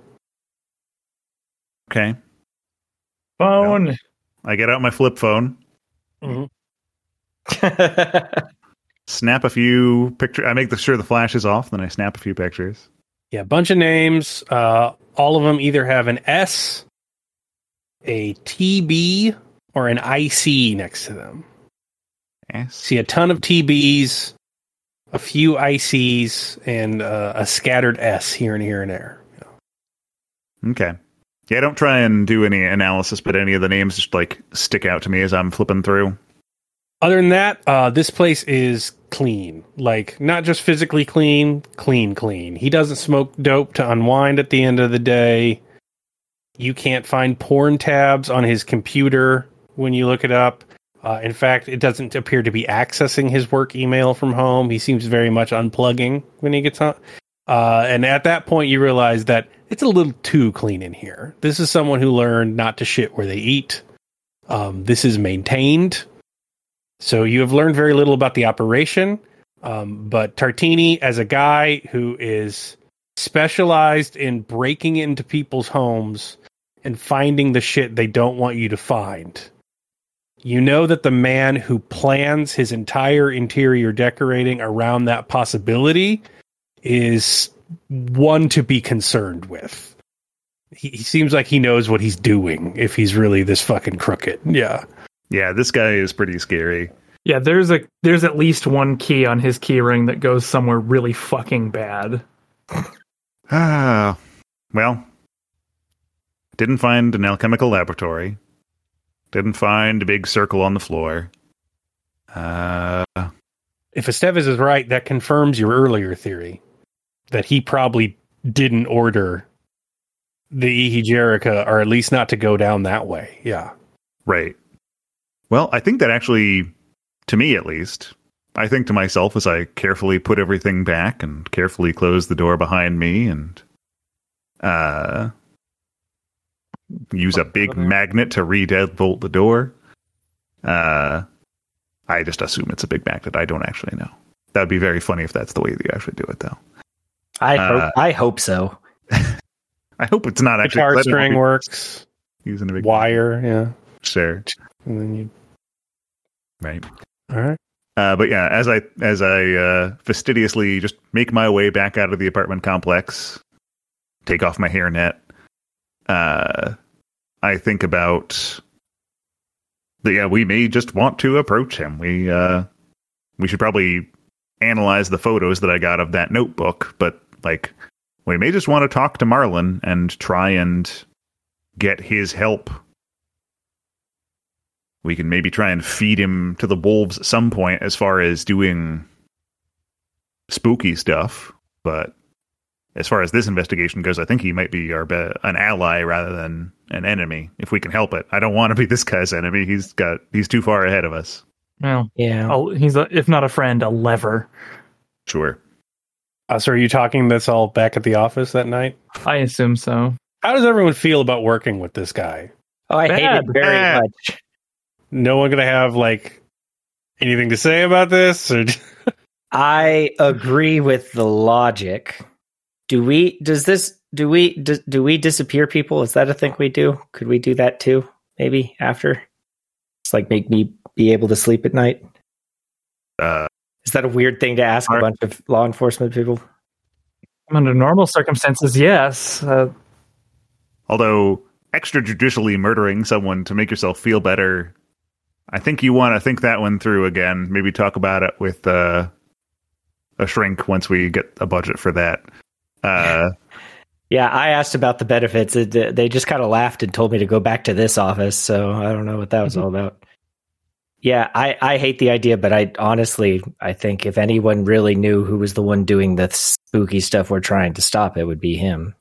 Okay. Phone. I get out my flip phone, snap a few pictures. I make the, sure the flash is off, then I snap a few pictures. Yeah, a bunch of names. Uh, all of them either have an S, a T B, or an I C next to them. Yes. See a ton of T Bs, a few I Cs, and uh, a scattered S here and here and there. Okay. Yeah, I don't try and do any analysis, but any of the names just like stick out to me as I'm flipping through. Other than that, uh, this place is clean. Like, not just physically clean, clean, clean. He doesn't smoke dope to unwind at the end of the day. You can't find porn tabs on his computer when you look it up. Uh, in fact, it doesn't appear to be accessing his work email from home. He seems very much unplugging when he gets on. Uh, and at that point, you realize that it's a little too clean in here. This is someone who learned not to shit where they eat. Um, this is maintained. So you have learned very little about the operation. Um, but Tartini, as a guy who is specialized in breaking into people's homes and finding the shit they don't want you to find, you know that the man who plans his entire interior decorating around that possibility is one to be concerned with. He, he seems like he knows what he's doing if he's really this fucking crooked. Yeah. Yeah, this guy is pretty scary. Yeah, there's a there's at least one key on his key ring that goes somewhere really fucking bad. Ah, well, didn't find an alchemical laboratory. Didn't find a big circle on the floor. Uh, if Estevez is right, that confirms your earlier theory that he probably didn't order the Ehijerica, or at least not to go down that way. Yeah. Right. Well, I think that actually, to me at least, I think to myself as I carefully put everything back and carefully close the door behind me and uh, use a big magnet to re-deadbolt the door. Uh, I just assume it's a big magnet. I don't actually know. That would be very funny if that's the way you actually do it, though. I Uh, hope I hope so. I hope it's not actually. Guitar that string won't be works. Using a big Wire, yeah. Sure. And then you. Right. All right. Uh, but yeah, as I as I uh, fastidiously just make my way back out of the apartment complex, take off my hairnet, uh, I think about the, yeah, we may just want to approach him. We uh, we should probably analyze the photos that I got of that notebook, but like we may just want to talk to Marlin and try and get his help. We can maybe try and feed him to the wolves at some point as far as doing spooky stuff. But as far as this investigation goes, I think he might be our be- an ally rather than an enemy, if we can help it. I don't want to be this guy's enemy. He's got he's too far ahead of us. Well, Yeah. oh, he's a, if not a friend, a lever. Sure. Uh, so are you talking this all back at the office that night? I assume so. How does everyone feel about working with this guy? Oh, I hate Bad, it very bad. much. No one going to have, like, anything to say about this? Or I agree with the logic. Do we? Does this? Do we? Do, do we disappear people? Is that a thing we do? Could we do that too? Maybe after. It's like make me be able to sleep at night. Uh, Is that a weird thing to ask a Are- bunch of law enforcement people? Under normal circumstances, yes. Uh, although extrajudicially murdering someone to make yourself feel better, I think you want to think that one through again. Maybe talk about it with uh, a shrink once we get a budget for that. Uh, Yeah, I asked about the benefits. It, they just kind of laughed and told me to go back to this office. So I don't know what that was all about. Yeah, I, I hate the idea, but I honestly, I think if anyone really knew who was the one doing the spooky stuff we're trying to stop, it would be him.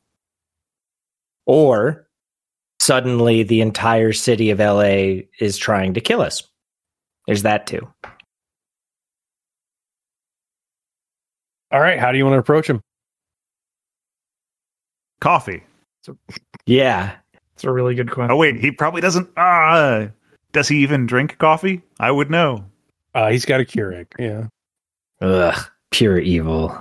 Or suddenly the entire city of L A is trying to kill us. There's that too. all right, how do you want to approach him? coffee. Yeah. it's a really good question. Oh wait, he probably doesn't. Ah, does he even drink coffee? I would know. Uh, he's got a Keurig, yeah. Ugh, pure evil.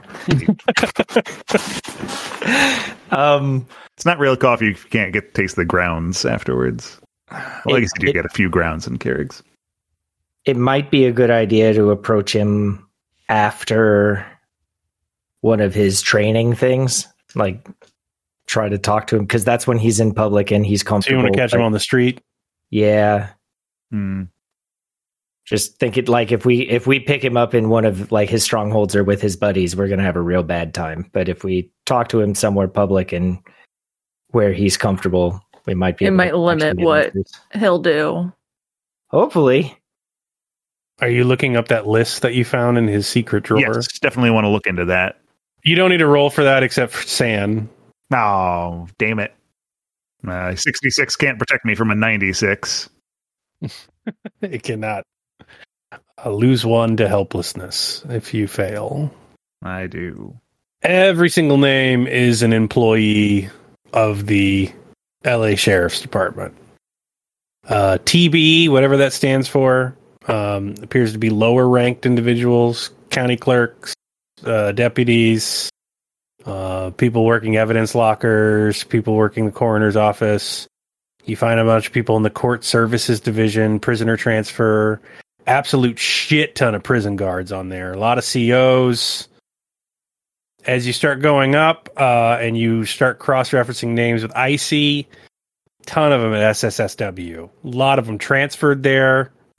um, It's not real coffee if you can't get to taste the grounds afterwards. Well, I guess you do it- get a few grounds in Keurigs. it might be a good idea to approach him after one of his training things, like try to talk to him, because that's when he's in public and he's So you comfortable. want to catch him but- on the street? Yeah, Hmm. just think it like if we if we pick him up in one of like his strongholds or with his buddies, we're gonna have a real bad time. But if we talk to him somewhere public and where he's comfortable, we might be. It able might to limit actually get what- answers. He'll do. Hopefully. Are you looking up that list that you found in his secret drawer? Yes, definitely want to look into that. You don't need to roll for that except for San. Oh, damn it. Uh, sixty-six can't protect me from a ninety-six. It cannot. Uh, lose one to helplessness if you fail. I do. Every single name is an employee of the L A Sheriff's Department. Uh, T B, whatever that stands for, um, appears to be lower ranked individuals, county clerks, uh, deputies, uh, people working evidence lockers, people working the coroner's office. You find a bunch of people in the court services division, prisoner transfer, absolute shit ton of prison guards on there. A lot of C Os. As you start going up uh, and you start cross-referencing names with I C, ton of them at S S S W. A lot of them transferred there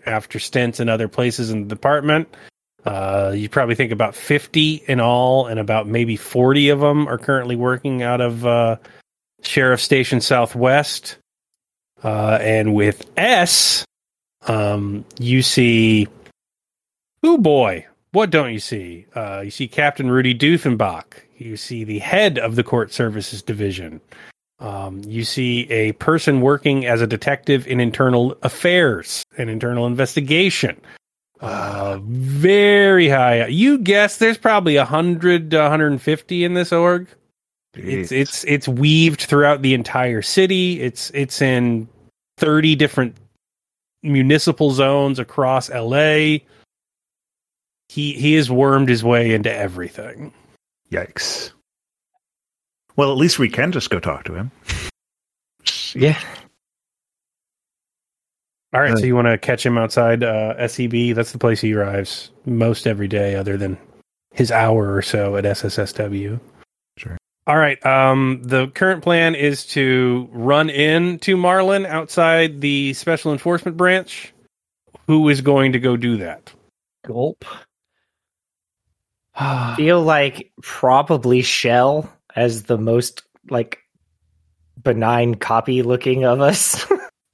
after stints in other places in the department. Uh, you probably think about fifty in all, and about maybe forty of them are currently working out of uh, Sheriff Station Southwest. Uh, and with S, um, you see, oh boy, what don't you see? Uh, you see Captain Rudy Doofenbach. You see the head of the Court Services Division. Um, you see a person working as a detective in internal affairs and internal investigation. Uh, very high. You guess there's probably one hundred to one hundred fifty in this org. It's it's it's weaved throughout the entire city. It's it's in thirty different municipal zones across L A. He he has wormed his way into everything. Yikes. Well, at least we can just go talk to him. Yeah. All right, Uh, so you want to catch him outside uh, S E B? That's the place he arrives most every day, other than his hour or so at S S S W. Sure. All right. Um, the current plan is to run into Marlin outside the Special Enforcement Branch. Who is going to go do that? Gulp. Feel like probably Shell as the most like benign copy looking of us.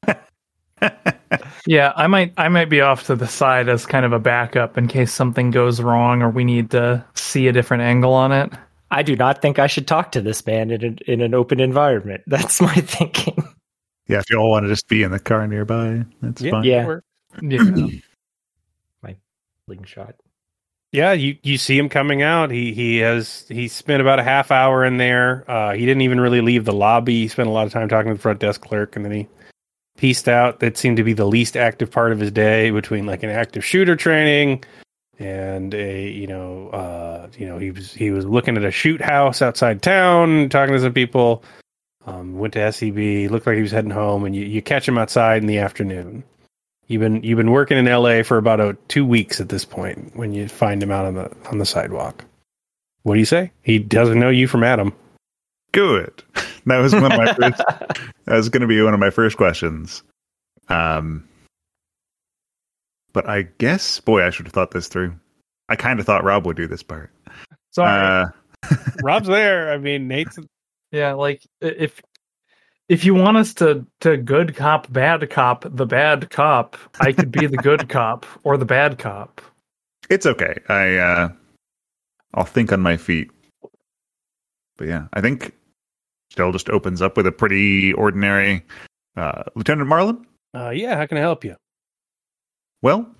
Yeah, I might I might be off to the side as kind of a backup in case something goes wrong or we need to see a different angle on it. I do not think I should talk to this man in, a, in an open environment. That's my thinking. Yeah, if you all want to just be in the car nearby, that's Yeah. fine. Yeah. Yeah. My fling shot. Yeah, you, you see him coming out. He he has he spent about a half hour in there. Uh, he didn't even really leave the lobby. He spent a lot of time talking to the front desk clerk, and then he pieced out. That seemed to be the least active part of his day, between like an active shooter training and a you know uh, you know he was he was looking at a shoot house outside town, talking to some people. Um, went to S E B. Looked like he was heading home, and you, you catch him outside in the afternoon. You've been you've been working in L A for about a, two weeks at this point when you find him out on the on the sidewalk. What do you say? He doesn't know you from Adam. Good. That was one of my first. That was going to be one of my first questions. Um, but I guess, boy, I should have thought this through. I kind of thought Rob would do this part. Sorry. Uh, Rob's there. I mean, Nate's. Yeah, like if if you want us to to good cop, bad cop, the bad cop, I could be the good cop or the bad cop. it's okay. I uh, I'll think on my feet. But yeah, I think Still just opens up with a pretty ordinary uh, Lieutenant Marlin. Uh, yeah, how can I help you? Well,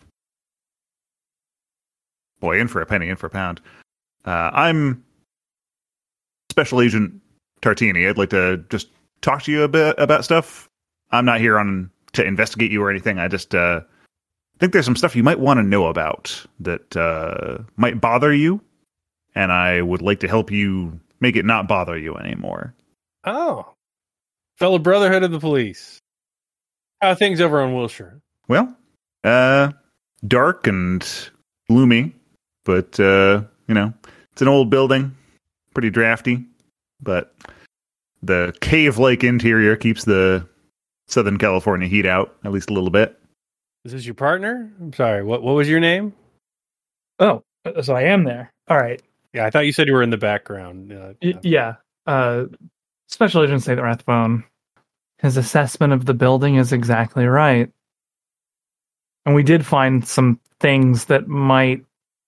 boy, in for a penny, in for a pound. Uh, I'm Special Agent Tartini. I'd like to just talk to you a bit about stuff. I'm not here on to investigate you or anything. I just uh, think there's some stuff you might want to know about that uh, might bother you, and I would like to help you make it not bother you anymore. Oh, fellow Brotherhood of the Police. How are things over on Wilshire? Well, uh, dark and gloomy, but, uh, you know, it's an old building, pretty drafty, but the cave-like interior keeps the Southern California heat out, at least a little bit. Is this your partner? I'm sorry, what what was your name? Oh, so I am there. All right. Yeah, I thought you said you were in the background. Uh, Y- yeah. Uh, Special Agent Saint Rathbone. His assessment of the building is exactly right. And we did find some things that might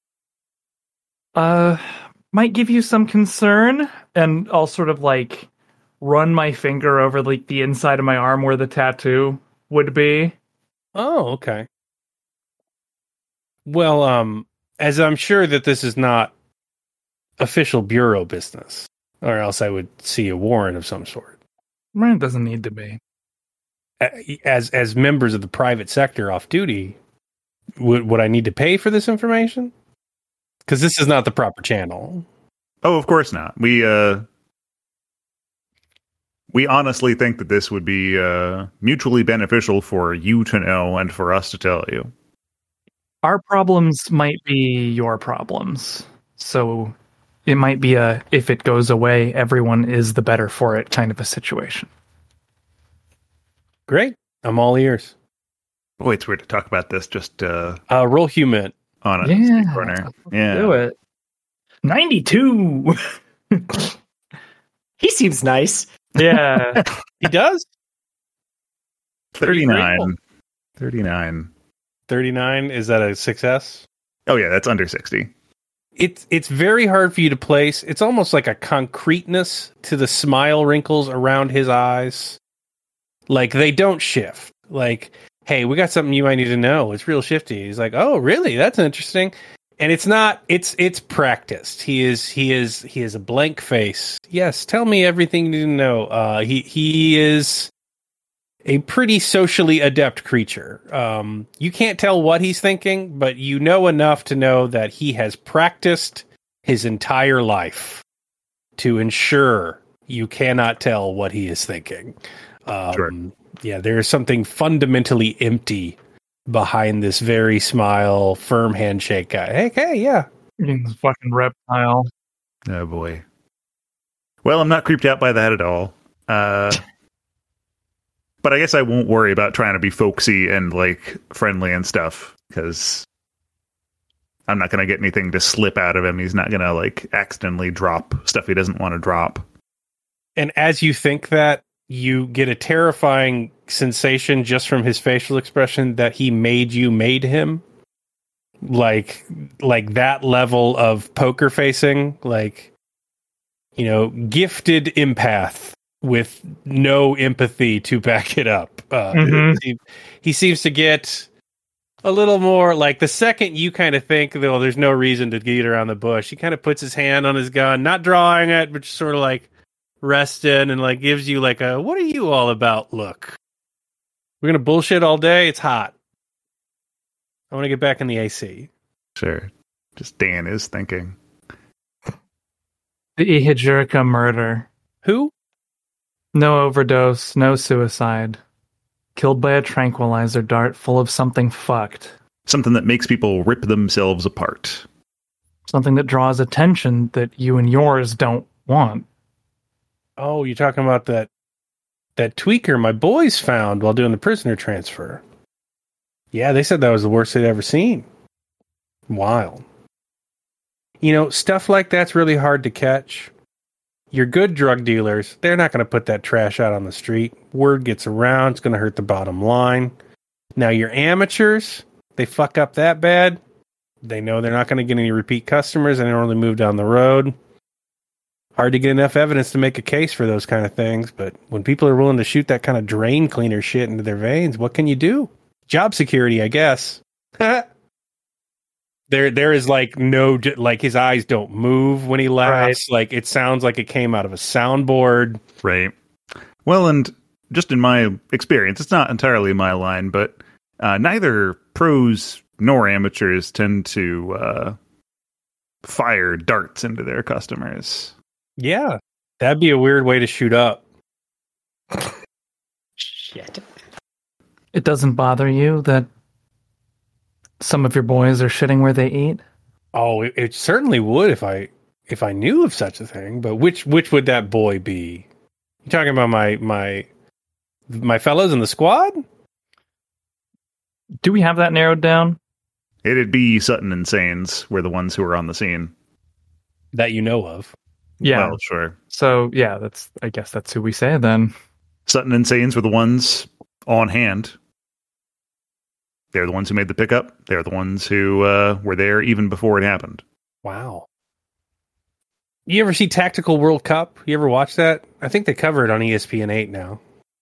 uh might give you some concern, and I'll sort of like run my finger over like the inside of my arm where the tattoo would be. Oh, okay. Well, um, as I'm sure that this is not official bureau business, or else I would see a warrant of some sort. It doesn't need to be. As as members of the private sector off duty, would would I need to pay for this information? Because this is not the proper channel. Oh, of course not. We, uh, we honestly think that this would be uh, mutually beneficial for you to know and for us to tell you. Our problems might be your problems. So it might be a, if it goes away, everyone is the better for it kind of a situation. Great. I'm all ears. Boy, it's weird to talk about this just uh, Uh, roll human. on a Yeah, street corner. Yeah. Do it. ninety-two. He seems nice. Yeah. He does. thirty-nine. thirty-nine. thirty-nine. Is that a success? Oh, yeah, that's under sixty. It's it's very hard for you to place. It's almost like a concreteness to the smile wrinkles around his eyes. Like they don't shift. Like, hey, we got something you might need to know. It's real shifty. He's like, oh, really? That's interesting. And it's not. It's it's practiced. He is he is he is a blank face. Yes, tell me everything you need to know. Uh, he he is a pretty socially adept creature. Um, you can't tell what he's thinking, but you know enough to know that he has practiced his entire life to ensure you cannot tell what he is thinking. Um, Sure. Yeah, there is something fundamentally empty behind this very smile, firm handshake guy. Hey, hey, yeah. This fucking reptile. Oh, boy. Well, I'm not creeped out by that at all. Uh, but I guess I won't worry about trying to be folksy and, like, friendly and stuff, because I'm not going to get anything to slip out of him. He's not going to, like, accidentally drop stuff he doesn't want to drop. And as you think that, you get a terrifying sensation just from his facial expression that he made you made him. Like, like that level of poker facing, like, you know, gifted empath with no empathy to back it up. Uh, Mhm. he, he seems to get a little more like the second you kind of think, though, there's no reason to beat around the bush. He kind of puts his hand on his gun, not drawing it, but just sort of like, rested and like gives you like a what are you all about look. We're gonna bullshit all day. It's hot. I want to get back in the A C. Sure. Just Dan is thinking. The Ihijurka murder. Who? No overdose, no suicide. Killed by a tranquilizer dart full of something fucked. Something that makes people rip themselves apart. Something that draws attention that you and yours don't want. Oh, you're talking about that that tweaker my boys found while doing the prisoner transfer. Yeah, they said that was the worst they'd ever seen. Wild. You know, stuff like that's really hard to catch. Your good drug dealers, they're not going to put that trash out on the street. Word gets around, it's going to hurt the bottom line. Now, your amateurs, they fuck up that bad. They know they're not going to get any repeat customers and they only move down the road. Hard to get enough evidence to make a case for those kind of things, but when people are willing to shoot that kind of drain cleaner shit into their veins, what can you do? Job security, I guess. there, there is like no, like his eyes don't move when he laughs. Right. Like it sounds like it came out of a soundboard. Right. Well, and just in my experience, it's not entirely my line, but uh, neither pros nor amateurs tend to uh, fire darts into their customers. Yeah, that'd be a weird way to shoot up. Shit. It doesn't bother you that some of your boys are shitting where they eat? Oh, it, it certainly would if I if I knew of such a thing. But which which would that boy be? You talking about my my my fellows in the squad? Do we have that narrowed down? It'd be Sutton and Sains were the ones who were on the scene. That you know of. Yeah. Well, sure. So, yeah, that's. I guess that's who we say then. Sutton and Sains were the ones on hand. They're the ones who made the pickup. They're the ones who uh, were there even before it happened. Wow. You ever see Tactical World Cup? You ever watch that? I think they cover it on E S P N eight now.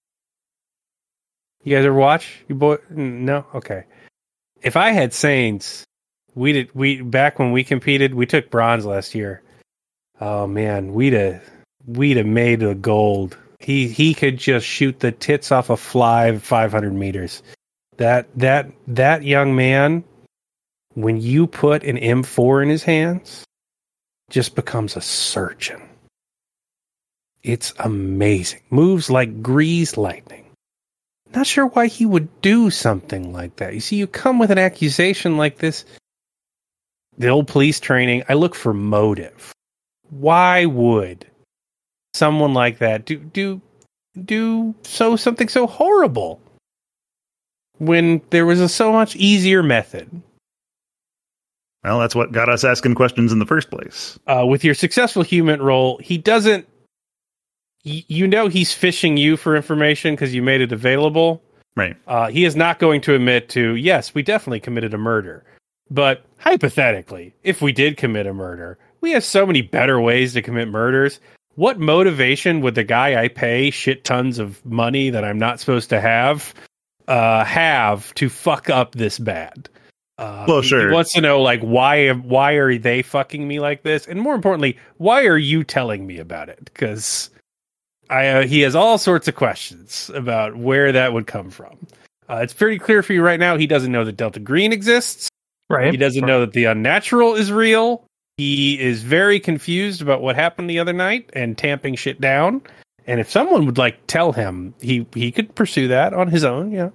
You guys ever watch? You boy? No? Okay. If I had Saints, we did. We back when we competed, we took bronze last year. Oh man, we'd have we'd have made the gold. He he could just shoot the tits off a fly five hundred meters. That that that young man, when you put an M four in his hands, just becomes a surgeon. It's amazing. Moves like greased lightning. Not sure why he would do something like that. You see, you come with an accusation like this. The old police training, I look for motive. Why would someone like that do do do so something so horrible? when there was a so much easier method? Well, that's what got us asking questions in the first place. Uh, with your successful human roll, he doesn't. Y- you know he's fishing you for information because you made it available. Right. Uh, he is not going to admit to, yes, we definitely committed a murder. But hypothetically, if we did commit a murder, we have so many better ways to commit murders. What motivation would the guy I pay shit tons of money that I'm not supposed to have uh, have to fuck up this bad? Uh, well, he, sure. He wants to know, like, why why are they fucking me like this? And more importantly, why are you telling me about it? Because I uh, he has all sorts of questions about where that would come from. Uh, it's pretty clear for you right now he doesn't know that Delta Green exists. Right. He doesn't know that the unnatural is real. He is very confused about what happened the other night and tamping shit down. And if someone would like tell him, he, he could pursue that on his own, yeah.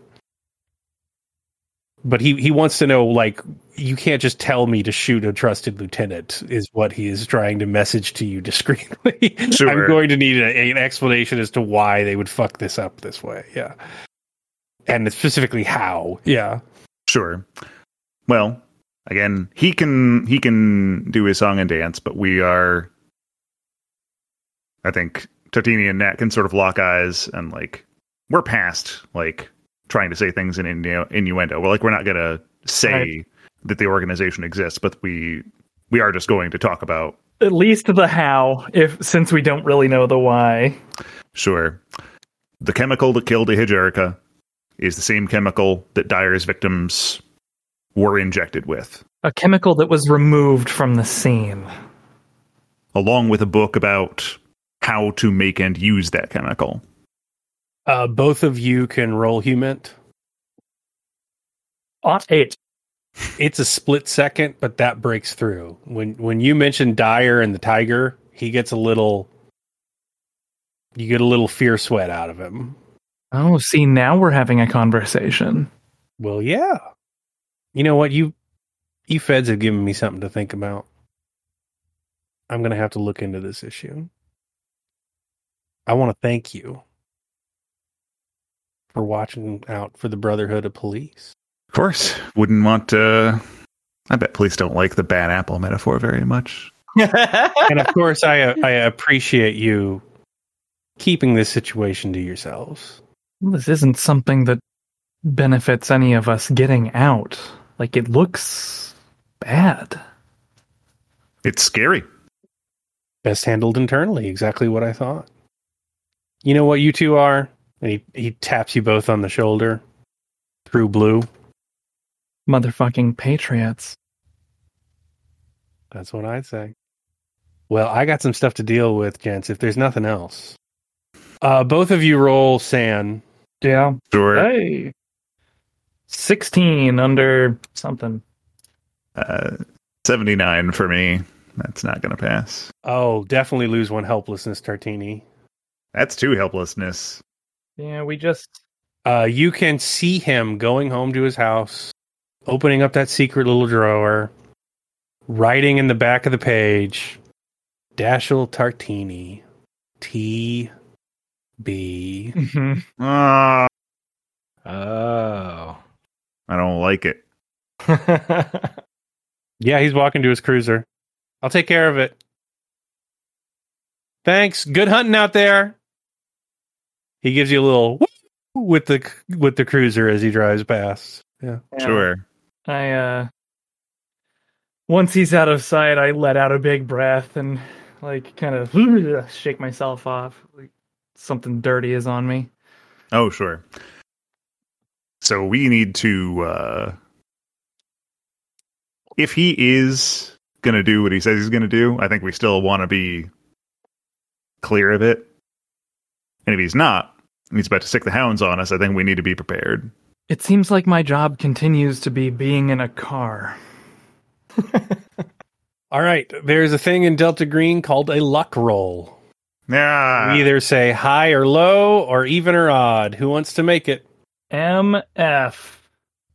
But he, he wants to know, like, you can't just tell me to shoot a trusted lieutenant, is what he is trying to message to you discreetly. Sure. I'm going to need a, an explanation as to why they would fuck this up this way, yeah. And specifically how, yeah. Sure. Well, again, he can he can do his song and dance, but we are, I think, Tartini and Nat can sort of lock eyes and, like, we're past, like, trying to say things in innu- innuendo. Well, like, we're not going to say right. that the organization exists, but we we are just going to talk about at least the how, if since we don't really know the why. Sure. The chemical that killed Ahijerica is the same chemical that Dyer's victims were injected with. A chemical that was removed from the scene. Along with a book about how to make and use that chemical. Uh, both of you can roll Humint. Ought eight. It's a split second, but that breaks through. When when you mention Dyer and the tiger, he gets a little... You get a little fear sweat out of him. Oh, see, now we're having a conversation. Well, yeah. You know what? You you feds have given me something to think about. I'm going to have to look into this issue. I want to thank you for watching out for the Brotherhood of Police. Of course. Wouldn't want to... I bet police don't like the bad apple metaphor very much. And of course, I I appreciate you keeping this situation to yourselves. This isn't something that benefits any of us getting out. Like, it looks bad. It's scary. Best handled internally, exactly what I thought. You know what you two are? And he, he taps you both on the shoulder. Through blue. Motherfucking patriots. That's what I'd say. Well, I got some stuff to deal with, gents, if there's nothing else. Uh, both of you roll San. Yeah. Sure. Hey. sixteen under something. Uh, seventy-nine for me. That's not going to pass. Oh, definitely lose one helplessness, Tartini. That's two helplessness. Yeah, we just... Uh, you can see him going home to his house, opening up that secret little drawer, writing in the back of the page, Dashiell Tartini, T B. Mm-hmm. Uh, Oh. I don't like it. Yeah, he's walking to his cruiser. I'll take care of it. Thanks. Good hunting out there. He gives you a little whoop with the with the cruiser as he drives past. Yeah. Yeah. Sure. I, uh... Once he's out of sight, I let out a big breath and, like, kind of shake myself off. Like, something dirty is on me. Oh, sure. So we need to, uh... if he is going to do what he says he's going to do, I think we still want to be clear of it. And if he's not, and he's about to sick the hounds on us, I think we need to be prepared. It seems like my job continues to be being in a car. All right. There's a thing in Delta Green called a luck roll. Yeah. We either say high or low or even or odd. Who wants to make it? M F.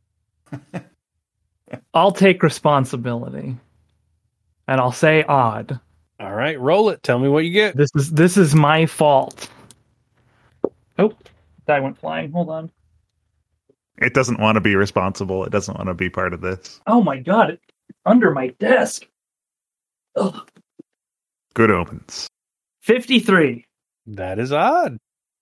I'll take responsibility. And I'll say odd. All right, roll it. Tell me what you get. This is this is my fault. Oh, die went flying. Hold on. It doesn't want to be responsible. It doesn't want to be part of this. Oh my god, it's under my desk. Ugh. Good omens. fifty-three. That is odd.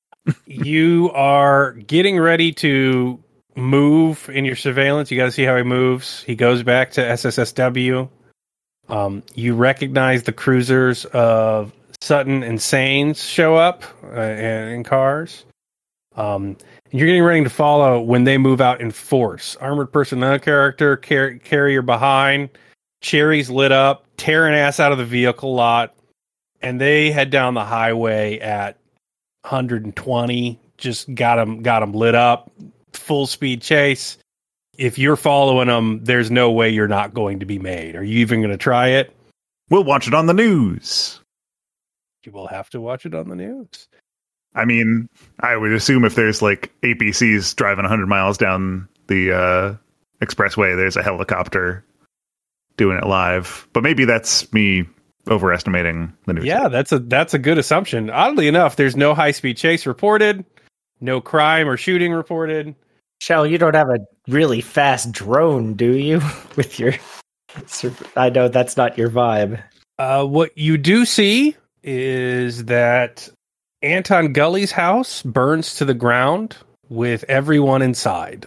You are getting ready to move in your surveillance. You got to see how he moves. He goes back to S S S W. Um, you recognize the cruisers of Sutton and Sains show up uh, in, in cars. Um, and you're getting ready to follow when they move out in force. Armored personnel character, car- carrier behind, cherries lit up, tearing ass out of the vehicle lot, and they head down the highway at one hundred twenty. Just got them, got them lit up, full speed chase. If you're following them, there's no way you're not going to be made. Are you even going to try it? We'll watch it on the news. You will have to watch it on the news. I mean, I would assume if there's like A P Cs driving one hundred miles down the uh, expressway, there's a helicopter doing it live. But maybe that's me overestimating the news. Yeah, that's a that's a good assumption. Oddly enough, there's no high-speed chase reported, no crime or shooting reported. Shell, you don't have a really fast drone, do you? With your, I know that's not your vibe. Uh, what you do see is that Anton Gully's house burns to the ground with everyone inside.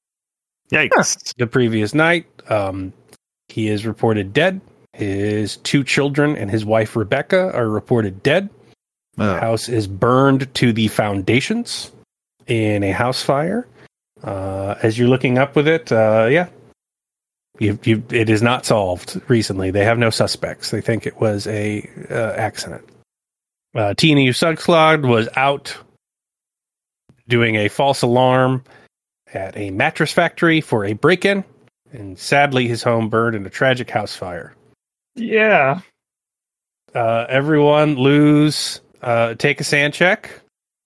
Yikes. The previous night, um, he is reported dead. His two children and his wife Rebecca are reported dead. Oh. The house is burned to the foundations in a house fire. Uh, as you're looking up with it, uh, yeah, you, you, it is not solved recently. They have no suspects. They think it was a uh, accident. Uh, T and U Sugslod was out doing a false alarm at a mattress factory for a break-in, and sadly his home burned in a tragic house fire. Yeah. Uh, everyone lose, uh, take a sand check.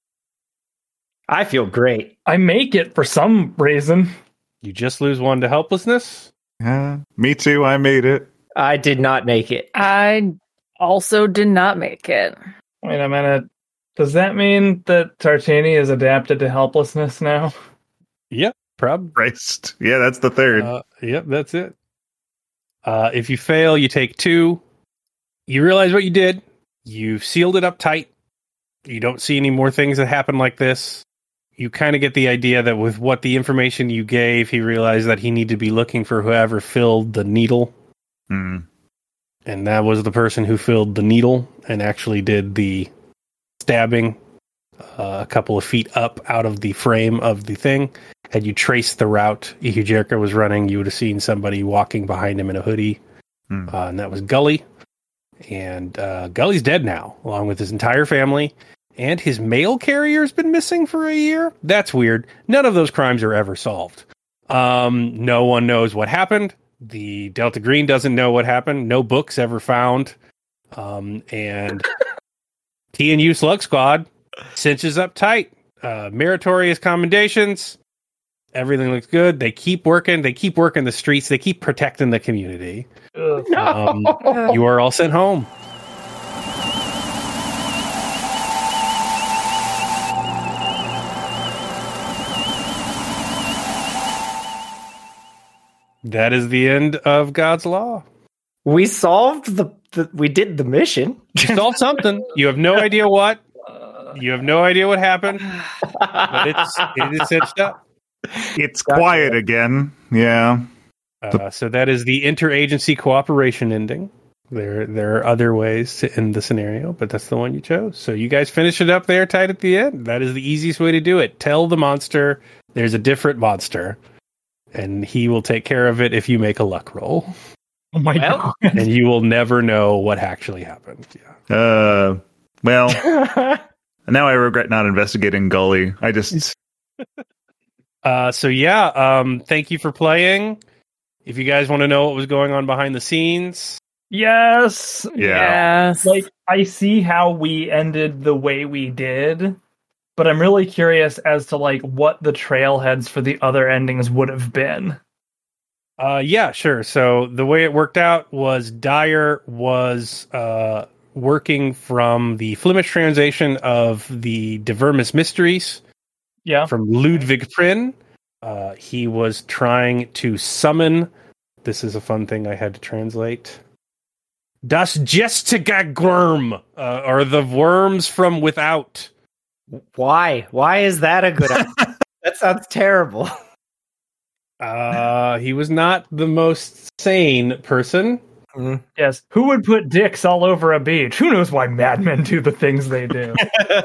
I feel great. I make it for some reason. You just lose one to helplessness. Uh, me too. I made it. I did not make it. I also did not make it. Wait a minute. Does that mean that Tartini is adapted to helplessness now? Yep, probably. Christ. Yeah, that's the third. Uh, yep, that's it. Uh, if you fail, you take two. You realize what you did. You've sealed it up tight. You don't see any more things that happen like this. You kind of get the idea that with what the information you gave, he realized that he needed to be looking for whoever filled the needle. Hmm. And that was the person who filled the needle and actually did the stabbing uh, a couple of feet up out of the frame of the thing. Had you traced the route Ihu Jericho was running, you would have seen somebody walking behind him in a hoodie. Hmm. Uh, and that was Gully. And uh, Gully's dead now, along with his entire family. And his mail carrier's been missing for a year? That's weird. None of those crimes are ever solved. Um, no one knows what happened. The Delta Green doesn't know what happened. No books ever found. Um, and T and U Slug Squad cinches up tight. Uh, meritorious commendations. Everything looks good. They keep working. They keep working the streets. They keep protecting the community. Ugh. Um, you are all sent home. That is the end of God's Law. We solved the, the we did the mission. You solved something. You have no idea what. You have no idea what happened. But it's it is cinched up. It's quiet again. Yeah. Uh, so that is the interagency cooperation ending. There there are other ways to end the scenario, but that's the one you chose. So you guys finish it up there tight at the end. That is the easiest way to do it. Tell the monster there's a different monster, and he will take care of it if you make a luck roll. Oh my Well. god. And you will never know what actually happened. Yeah. Uh, well, now I regret not investigating Gully. I just Uh, so yeah, um, thank you for playing. If you guys want to know what was going on behind the scenes, Yes. Yeah. Yes. Like, I see how we ended the way we did, but I'm really curious as to like what the trailheads for the other endings would have been. uh, yeah, sure. So the way it worked out was Dyer was uh, working from the Flemish translation of the De Vermis Mysteries Yeah. from Ludwig Prynne. Uh, he was trying to summon. This is a fun thing I had to translate. Das Gestigagworm, uh, or the worms from without. Why? Why is that a good idea? That sounds terrible. Uh, he was not the most sane person. Mm. Yes. Who would put dicks all over a beach? Who knows why madmen do the things they do?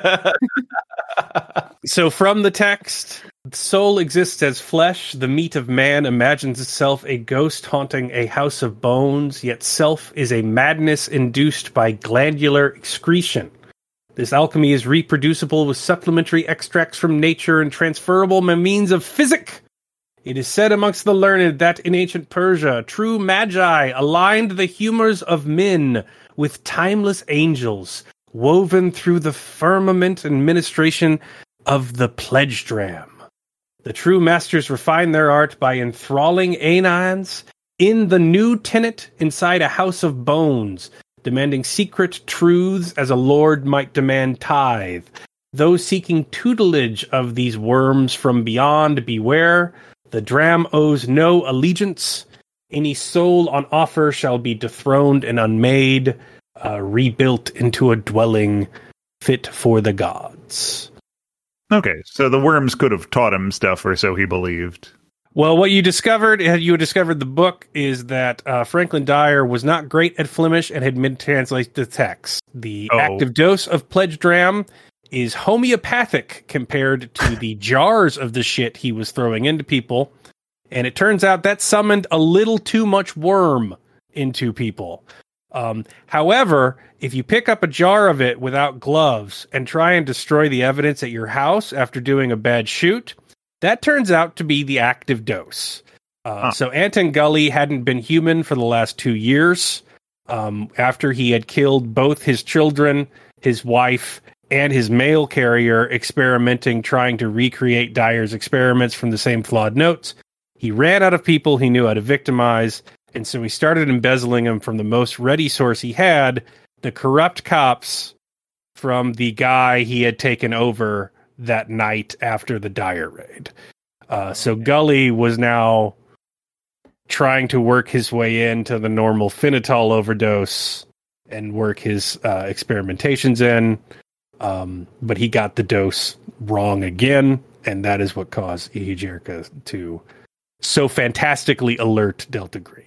So from the text, soul exists as flesh. The meat of man imagines itself a ghost haunting a house of bones, yet self is a madness induced by glandular excretion. This alchemy is reproducible with supplementary extracts from nature and transferable by means of physic. It is said amongst the learned that in ancient Persia, true magi aligned the humors of men with timeless angels, woven through the firmament and ministration of the pledge dram. The true masters refine their art by enthralling Aenons in the new tenant inside a house of bones, demanding secret truths as a lord might demand tithe. Those seeking tutelage of these worms from beyond, beware. The dram owes no allegiance. Any soul on offer shall be dethroned and unmade, uh, rebuilt into a dwelling fit for the gods. Okay, so the worms could have taught him stuff, or so he believed. Well, what you discovered, had you discovered the book, is that uh, Franklin Dyer was not great at Flemish and had mid-translated the text. The Oh. active dose of pledge dram is homeopathic compared to the jars of the shit he was throwing into people. And it turns out that summoned a little too much worm into people. Um, however, if you pick up a jar of it without gloves and try and destroy the evidence at your house after doing a bad shoot, that turns out to be the active dose. Uh, Huh. So Anton Gully hadn't been human for the last two years. Um, after he had killed both his children, his wife, and his mail carrier, experimenting, trying to recreate Dyer's experiments from the same flawed notes, he ran out of people he knew how to victimize, and so he started embezzling them from the most ready source he had, the corrupt cops from the guy he had taken over that night after the Dyer raid. Uh, so Gully was now trying to work his way into the normal phenitol overdose and work his uh, experimentations in. Um, but he got the dose wrong again, and that is what caused Ehijerica to so fantastically alert Delta Green.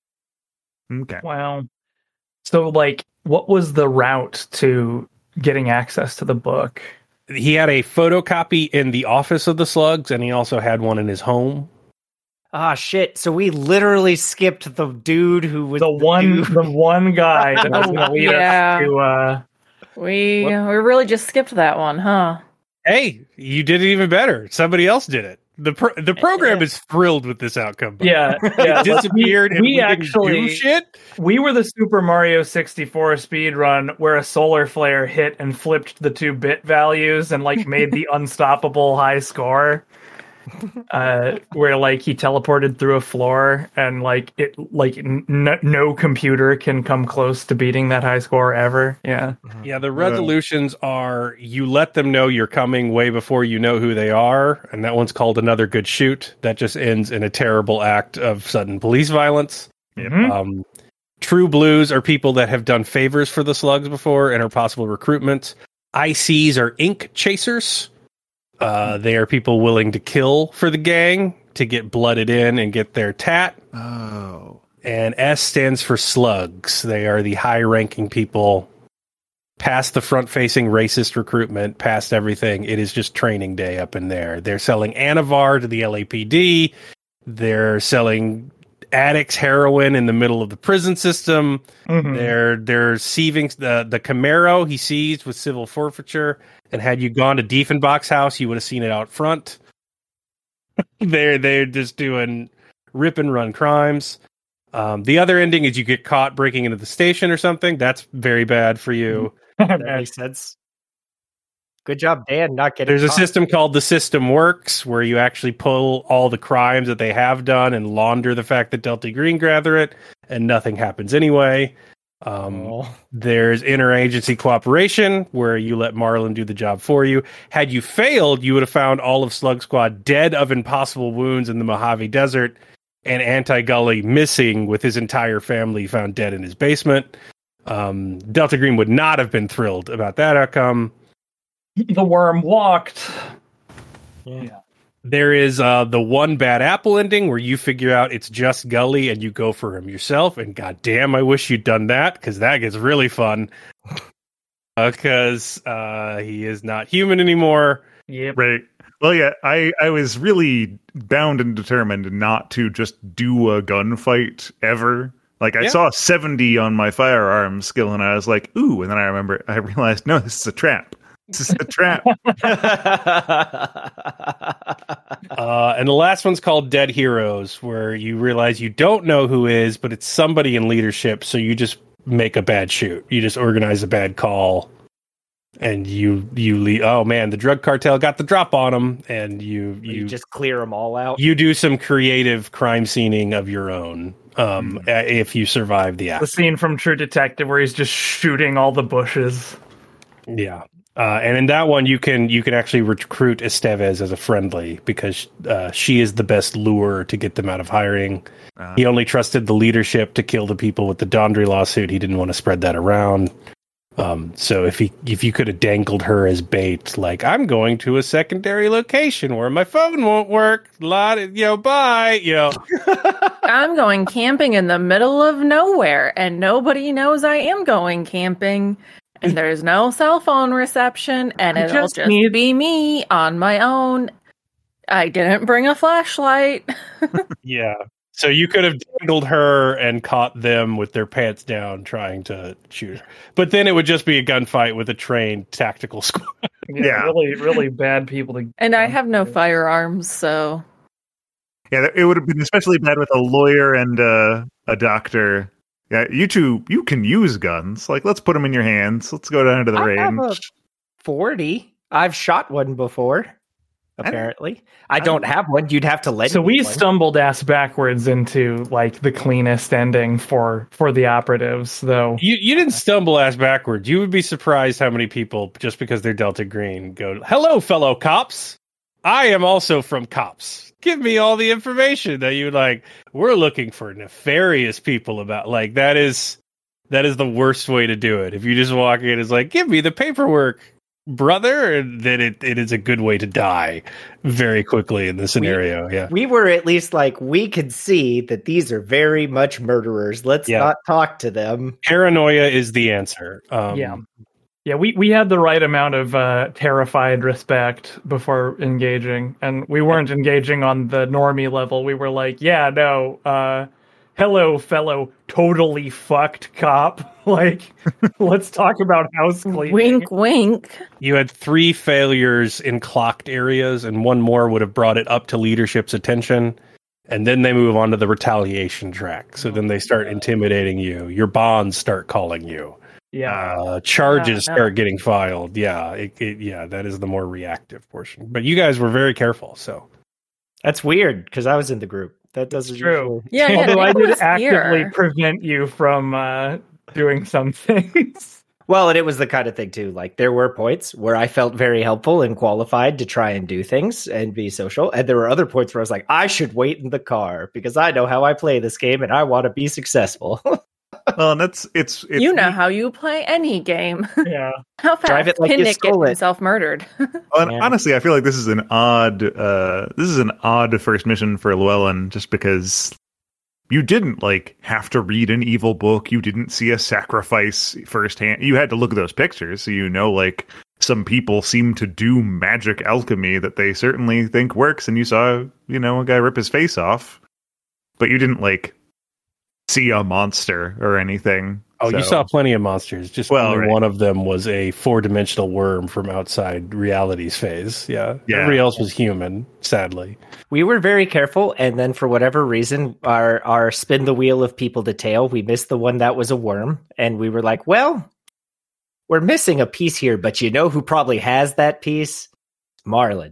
Okay. Wow. So, like, what was the route to getting access to the book? He had a photocopy in the office of the Slugs, and he also had one in his home. Ah, shit. So we literally skipped the dude who was The one, dude. the one guy that was going to lead Yeah. us to. Uh, We What? we really just skipped that one, huh? Hey, you did it even better. Somebody else did it. The pro- the program is thrilled with this outcome. by the yeah, way. yeah. It disappeared, we, and we we actually didn't do shit. we were the Super Mario sixty-four speed run where a solar flare hit and flipped the two bit values and like made the unstoppable high score. Uh, where like he teleported through a floor and like it like n- no computer can come close to beating that high score ever. Yeah. Yeah, the resolutions are you let them know you're coming way before you know who they are, and that one's called Another Good Shoot. That just ends in a terrible act of sudden police violence. Mhm. Um, True Blues are people that have done favors for the Slugs before and are possible recruitments. I Cs are ink chasers. Uh, they are people willing to kill for the gang to get blooded in and get their tat. Oh. And S stands for slugs. They are the high-ranking people past the front-facing racist recruitment, past everything. It is just training day up in there. They're selling Anavar to the L A P D. They're selling addicts heroin in the middle of the prison system. Mhm. They're they're sieving the the Camaro he seized with civil forfeiture. And had you gone to Diefenbach's house, you would have seen it out front. they're they're just doing rip and run crimes. Um, the other ending is you get caught breaking into the station or something. That's very bad for you. That makes sense. Good job, Dan, not getting There's a caught. system called the System Works where you actually pull all the crimes that they have done and launder the fact that Delta Green gather it, and nothing happens anyway. Um, Oh. There's interagency cooperation, where you let Marlin do the job for you. Had you failed, you would have found all of Slug Squad dead of impossible wounds in the Mojave Desert, and Anti-Gully missing with his entire family found dead in his basement. Um, Delta Green would not have been thrilled about that outcome. The worm walked. Yeah. There is uh, the one bad apple ending where you figure out it's just Gully and you go for him yourself. And goddamn, I wish you'd done that, because that gets really fun. Because uh, uh, he is not human anymore. Yep. Right. Well, yeah, I, I was really bound and determined not to just do a gunfight ever. Like, I Yeah. saw seventy on my firearms skill, and I was like, ooh, and then I remember, I realized, no, this is a trap. This is a trap. Uh, and the last one's called Dead Heroes, where you realize you don't know who is, but it's somebody in leadership, so you just make a bad shoot. You just organize a bad call, and you you leave. Oh man, the drug cartel got the drop on them, and you you, You just clear them all out. you do some creative crime scening of your own. Um, Mm. uh, if you survive the The act, scene from True Detective where he's just shooting all the bushes. yeah. Uh, and in that one, you can you can actually recruit Estevez as a friendly, because uh, she is the best lure to get them out of hiding. Uh, He only trusted the leadership to kill the people with the Dondry lawsuit. He didn't want to spread that around. Um, so if he if you could have dangled her as bait, like, I'm going to a secondary location where my phone won't work, lot of, you know, bye, you know, I'm going camping in the middle of nowhere, and nobody knows I am going camping. And there's no cell phone reception, and I it'll just just need- be me on my own. I didn't bring a flashlight. yeah. So you could have dangled her and caught them with their pants down trying to shoot her. But then it would just be a gunfight with a trained tactical squad. Yeah. Really, really bad people to. And I have no firearms, so yeah, it would have been especially bad with a lawyer and uh, a doctor. Yeah, you two, you can use guns. Like, let's put them in your hands. Let's go down to the I range. have a forty. I've shot one before. Apparently, I don't have one. You'd have to let. So me we one. stumbled ass backwards into like the cleanest ending for for the operatives, though. You you didn't stumble ass backwards. You would be surprised how many people, just because they're Delta Green, go, hello, fellow cops. I am also from Cops. Give me all the information that you like. We're looking for nefarious people about, like, that is that is the worst way to do it. If you just walk in, it's like, give me the paperwork, brother, and then it, it is a good way to die very quickly in the scenario. yeah. We were at least like, we could see that these are very much murderers. Let's Yeah. not talk to them. Paranoia is the answer. Um, Yeah. Yeah, we, we had the right amount of uh, terrified respect before engaging, and we weren't engaging on the normie level. We were like, yeah, no, uh, hello, fellow totally fucked cop. Like, let's talk about house cleaning. wink, wink. You had three failures in clocked areas, and one more would have brought it up to leadership's attention. And then they move on to the retaliation track. So then they start intimidating you. Your bonds start calling you. Yeah. Uh, charges Oh, no. start getting filed. Yeah, it, it, yeah, that is the more reactive portion. But you guys were very careful. So That's weird because I was in the group. That doesn't true. usually- Yeah, yeah. Although I Nick did was actively here. prevent you from uh, doing some things. Well, and it was the kind of thing too. Like there were points where I felt very helpful and qualified to try and do things and be social, and there were other points where I was like, I should wait in the car because I know how I play this game and I want to be successful. Well, and that's it's, it's You know how you play any game. Yeah. How fast Drive it like can you Nick get stole it. himself murdered? Well, Yeah. honestly, I feel like this is an odd. Uh, this is an odd first mission for Llewellyn, just because you didn't like have to read an evil book. You didn't see a sacrifice firsthand. You had to look at those pictures, so you know, like some people seem to do magic alchemy that they certainly think works, and you saw, you know, a guy rip his face off, but you didn't like see a monster or anything. Oh, you So- saw plenty of monsters. Just Well, only right. one of them was a four-dimensional worm from outside reality's phase. Yeah. Yeah. Everybody else was human, sadly. We were very careful, and then for whatever reason, our our spin the wheel of people to tail, we missed the one that was a worm, and we were like, well, we're missing a piece here, but you know who probably has that piece? Marlin.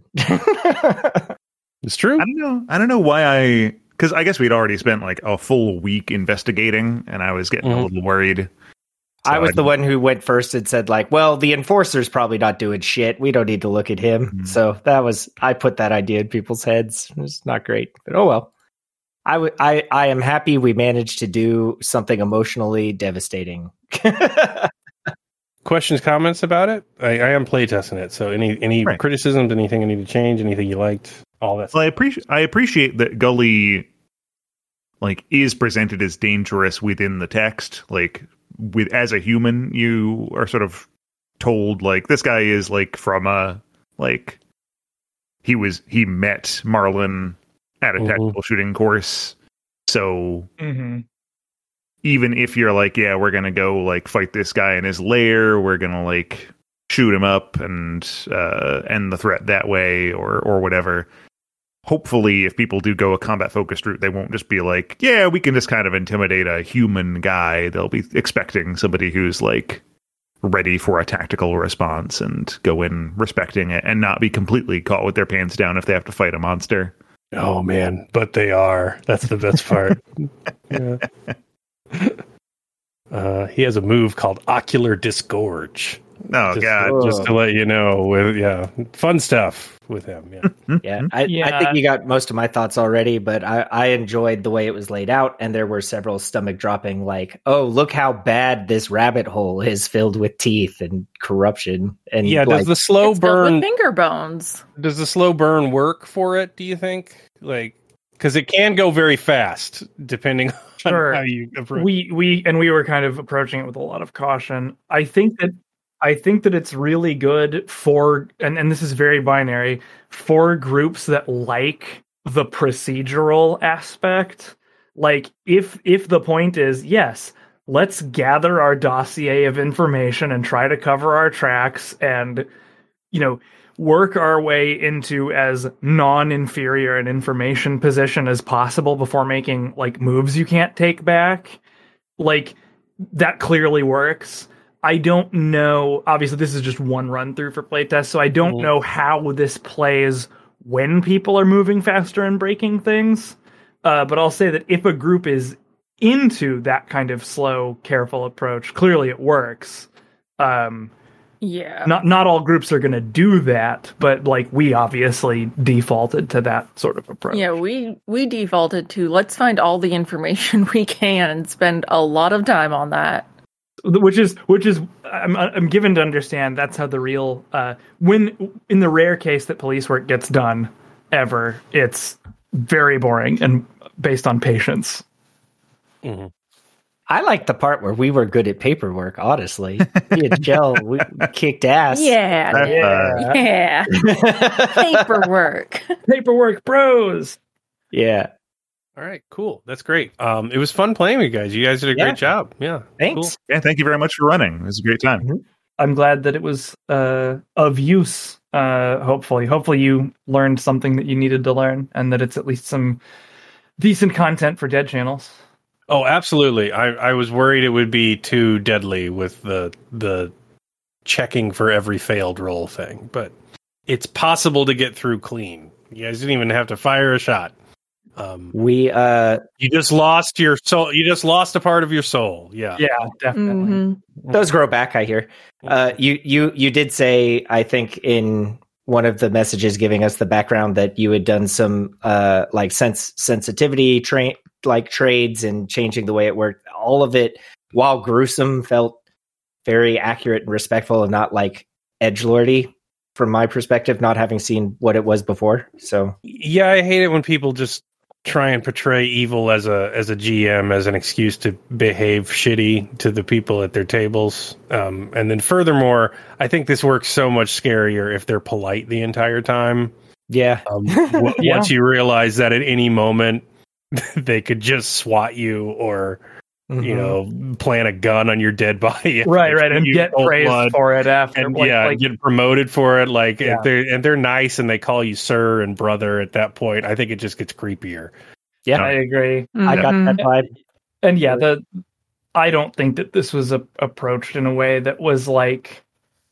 It's true. I don't know. I don't know why I, because I guess we'd already spent like a full week investigating, and I was getting a Mhm. little worried I was the one who went first and said, like, well, the enforcer's probably not doing shit. We don't need to look at him. Mm-hmm. So that was, I put that idea in people's heads. It's not great, but oh well. I, w- I, I am happy we managed to do something emotionally devastating. Questions, comments about it? I, I am playtesting it, so any any right. criticisms, anything I need to change, anything you liked, all that. Well, I appreciate I appreciate that Gully like is presented as dangerous within the text. Like with as a human, you are sort of told like this guy is like from a like he was he met Marlin at a mm-hmm. tactical shooting course, so. Mm-hmm. Even if you're like, yeah, we're going to go like fight this guy in his lair, we're going to like shoot him up and uh, end the threat that way or or whatever. Hopefully, if people do go a combat focused route, they won't just be like, yeah, we can just kind of intimidate a human guy. They'll be expecting somebody who's like ready for a tactical response and go in respecting it and not be completely caught with their pants down if they have to fight a monster. Oh, man, but they are. That's the best part. Yeah. Uh, he has a move called Ocular Disgorge. Oh just, God! Just to let you know, with yeah, fun stuff with him. Yeah, yeah. I, yeah. I think you got most of my thoughts already, but I, I enjoyed the way it was laid out, and there were several stomach dropping, like, "Oh, look how bad this rabbit hole is filled with teeth and corruption." And yeah, like, does the slow it's burn filled with finger bones? Does the slow burn work for it? Do you think, like? Because it can go very fast, depending sure. on how you approach. We we and we were kind of approaching it with a lot of caution. I think that I think that it's really good for, and, and this is very binary, for groups that like the procedural aspect. Like if if the point is, yes, let's gather our dossier of information and try to cover our tracks and, you know, work our way into as non-inferior an information position as possible before making like moves you can't take back. Like that clearly works. I don't know. Obviously, this is just one run through for playtest, so I don't mm-hmm. know how this plays when people are moving faster and breaking things. Uh, but I'll say that if a group is into that kind of slow, careful approach, clearly it works. Um, Yeah. Not not all groups are going to do that, but like we obviously defaulted to that sort of approach. Yeah, we we defaulted to let's find all the information we can and spend a lot of time on that. Which is which is I'm I'm given to understand that's how the real uh when in the rare case that police work gets done ever, it's very boring and based on patience. Mm-hmm. I like the part where we were good at paperwork, honestly. Me and Jill, we kicked ass. Yeah, uh, yeah. yeah. Paperwork. Paperwork bros. Yeah. All right, cool. That's great. Um, it was fun playing with you guys. You guys did a yeah. great job. Yeah. Thanks. Cool. Yeah, thank you very much for running. It was a great time. Mm-hmm. I'm glad that it was uh, of use, uh, hopefully. Hopefully you learned something that you needed to learn and that it's at least some decent content for Dead Channels. Oh, absolutely. I, I was worried it would be too deadly with the the checking for every failed roll thing, but it's possible to get through clean. You guys didn't even have to fire a shot. Um, we uh, you just lost your soul. You just lost a part of your soul. Yeah, yeah, definitely. Mm-hmm. Those grow back, I hear. Uh, you you you did say, I think in one of the messages giving us the background that you had done some uh like sense sensitivity train like trades and changing the way it worked. All of it, while gruesome, felt very accurate and respectful and not like edgelordy from my perspective, not having seen what it was before. So yeah, I hate it when people just try and portray evil as a as a G M as an excuse to behave shitty to the people at their tables. Um, and then furthermore, I think this works so much scarier if they're polite the entire time. Yeah. Um, w- yeah. Once you realize that at any moment they could just swat you or, mm-hmm. you know, plant a gun on your dead body. Right, right. And get praised blood. for it after. And like, yeah, like, get promoted for it. Like, yeah. if they're, and they're nice and they call you sir and brother at that point, I think it just gets creepier. Yeah, I agree. Mm-hmm. I got that vibe. And yeah, the I don't think that this was a, approached in a way that was like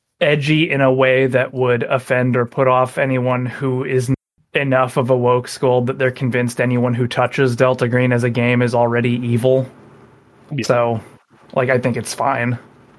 edgy in a way that would offend or put off anyone who is enough of a woke school that they're convinced anyone who touches Delta Green as a game is already evil. Yeah. So, like, I think it's fine.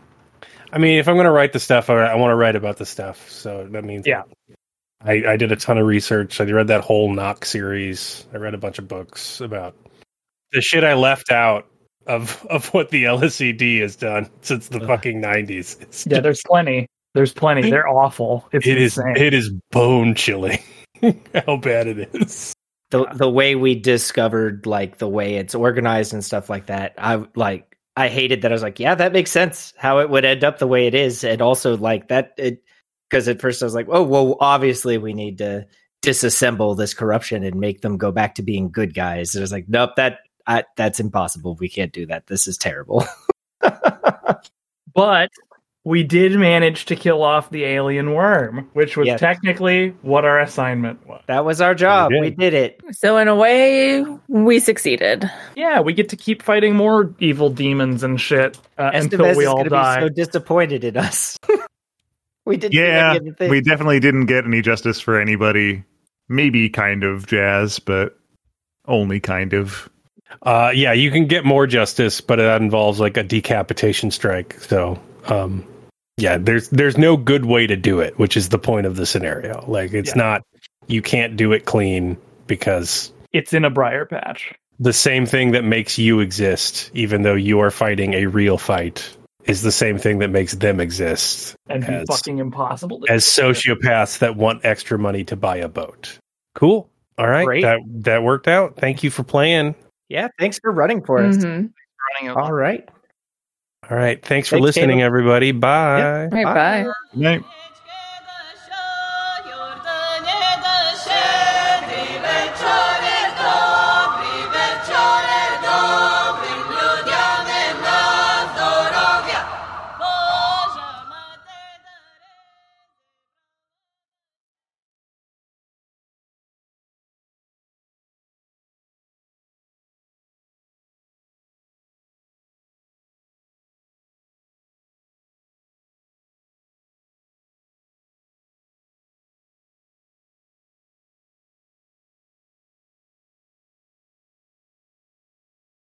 I mean, if I'm going to write the stuff, I, I want to write about the stuff. So that means Yeah. I, I did a ton of research. I read that whole Knock series. I read a bunch of books about the shit I left out of of what the L S E D has done since the fucking nineties. It's Yeah, there's plenty. There's plenty. They're awful. It's It is insane. it is bone chilling how bad it is. The the way we discovered like the way it's organized and stuff like that. I like I hated that. I was like, yeah, that makes sense how it would end up the way it is, and also like that it because at first I was like, oh well, obviously we need to disassemble this corruption and make them go back to being good guys. And I was like, nope, that I, that's impossible. We can't do that. This is terrible. But we did manage to kill off the alien worm, which was Yes. technically what our assignment was. That was our job. We We did. did it. So in a way, we succeeded. Yeah, we get to keep fighting more evil demons and shit uh, until Estevez we is all going to die. be so disappointed in us. we didn't Yeah, do any of the things. we definitely didn't get any justice for anybody. Maybe kind of Jazz, but only kind of. Uh, yeah, you can get more justice, but that involves like a decapitation strike. So, um, yeah, there's there's no good way to do it, which is the point of the scenario. Like, it's Yeah. not you can't do it clean because It's in a briar patch. the same thing that makes you exist, even though you are fighting a real fight, is the same thing that makes them exist And be as, fucking impossible to as do. sociopaths that want extra money to buy a boat. Cool. All right, Great. that that worked out. Thank you for playing. Yeah, thanks for running for us. Mhm. All right. All right, thanks for Thanks, listening, Caleb. everybody. Bye. Right, bye. Night.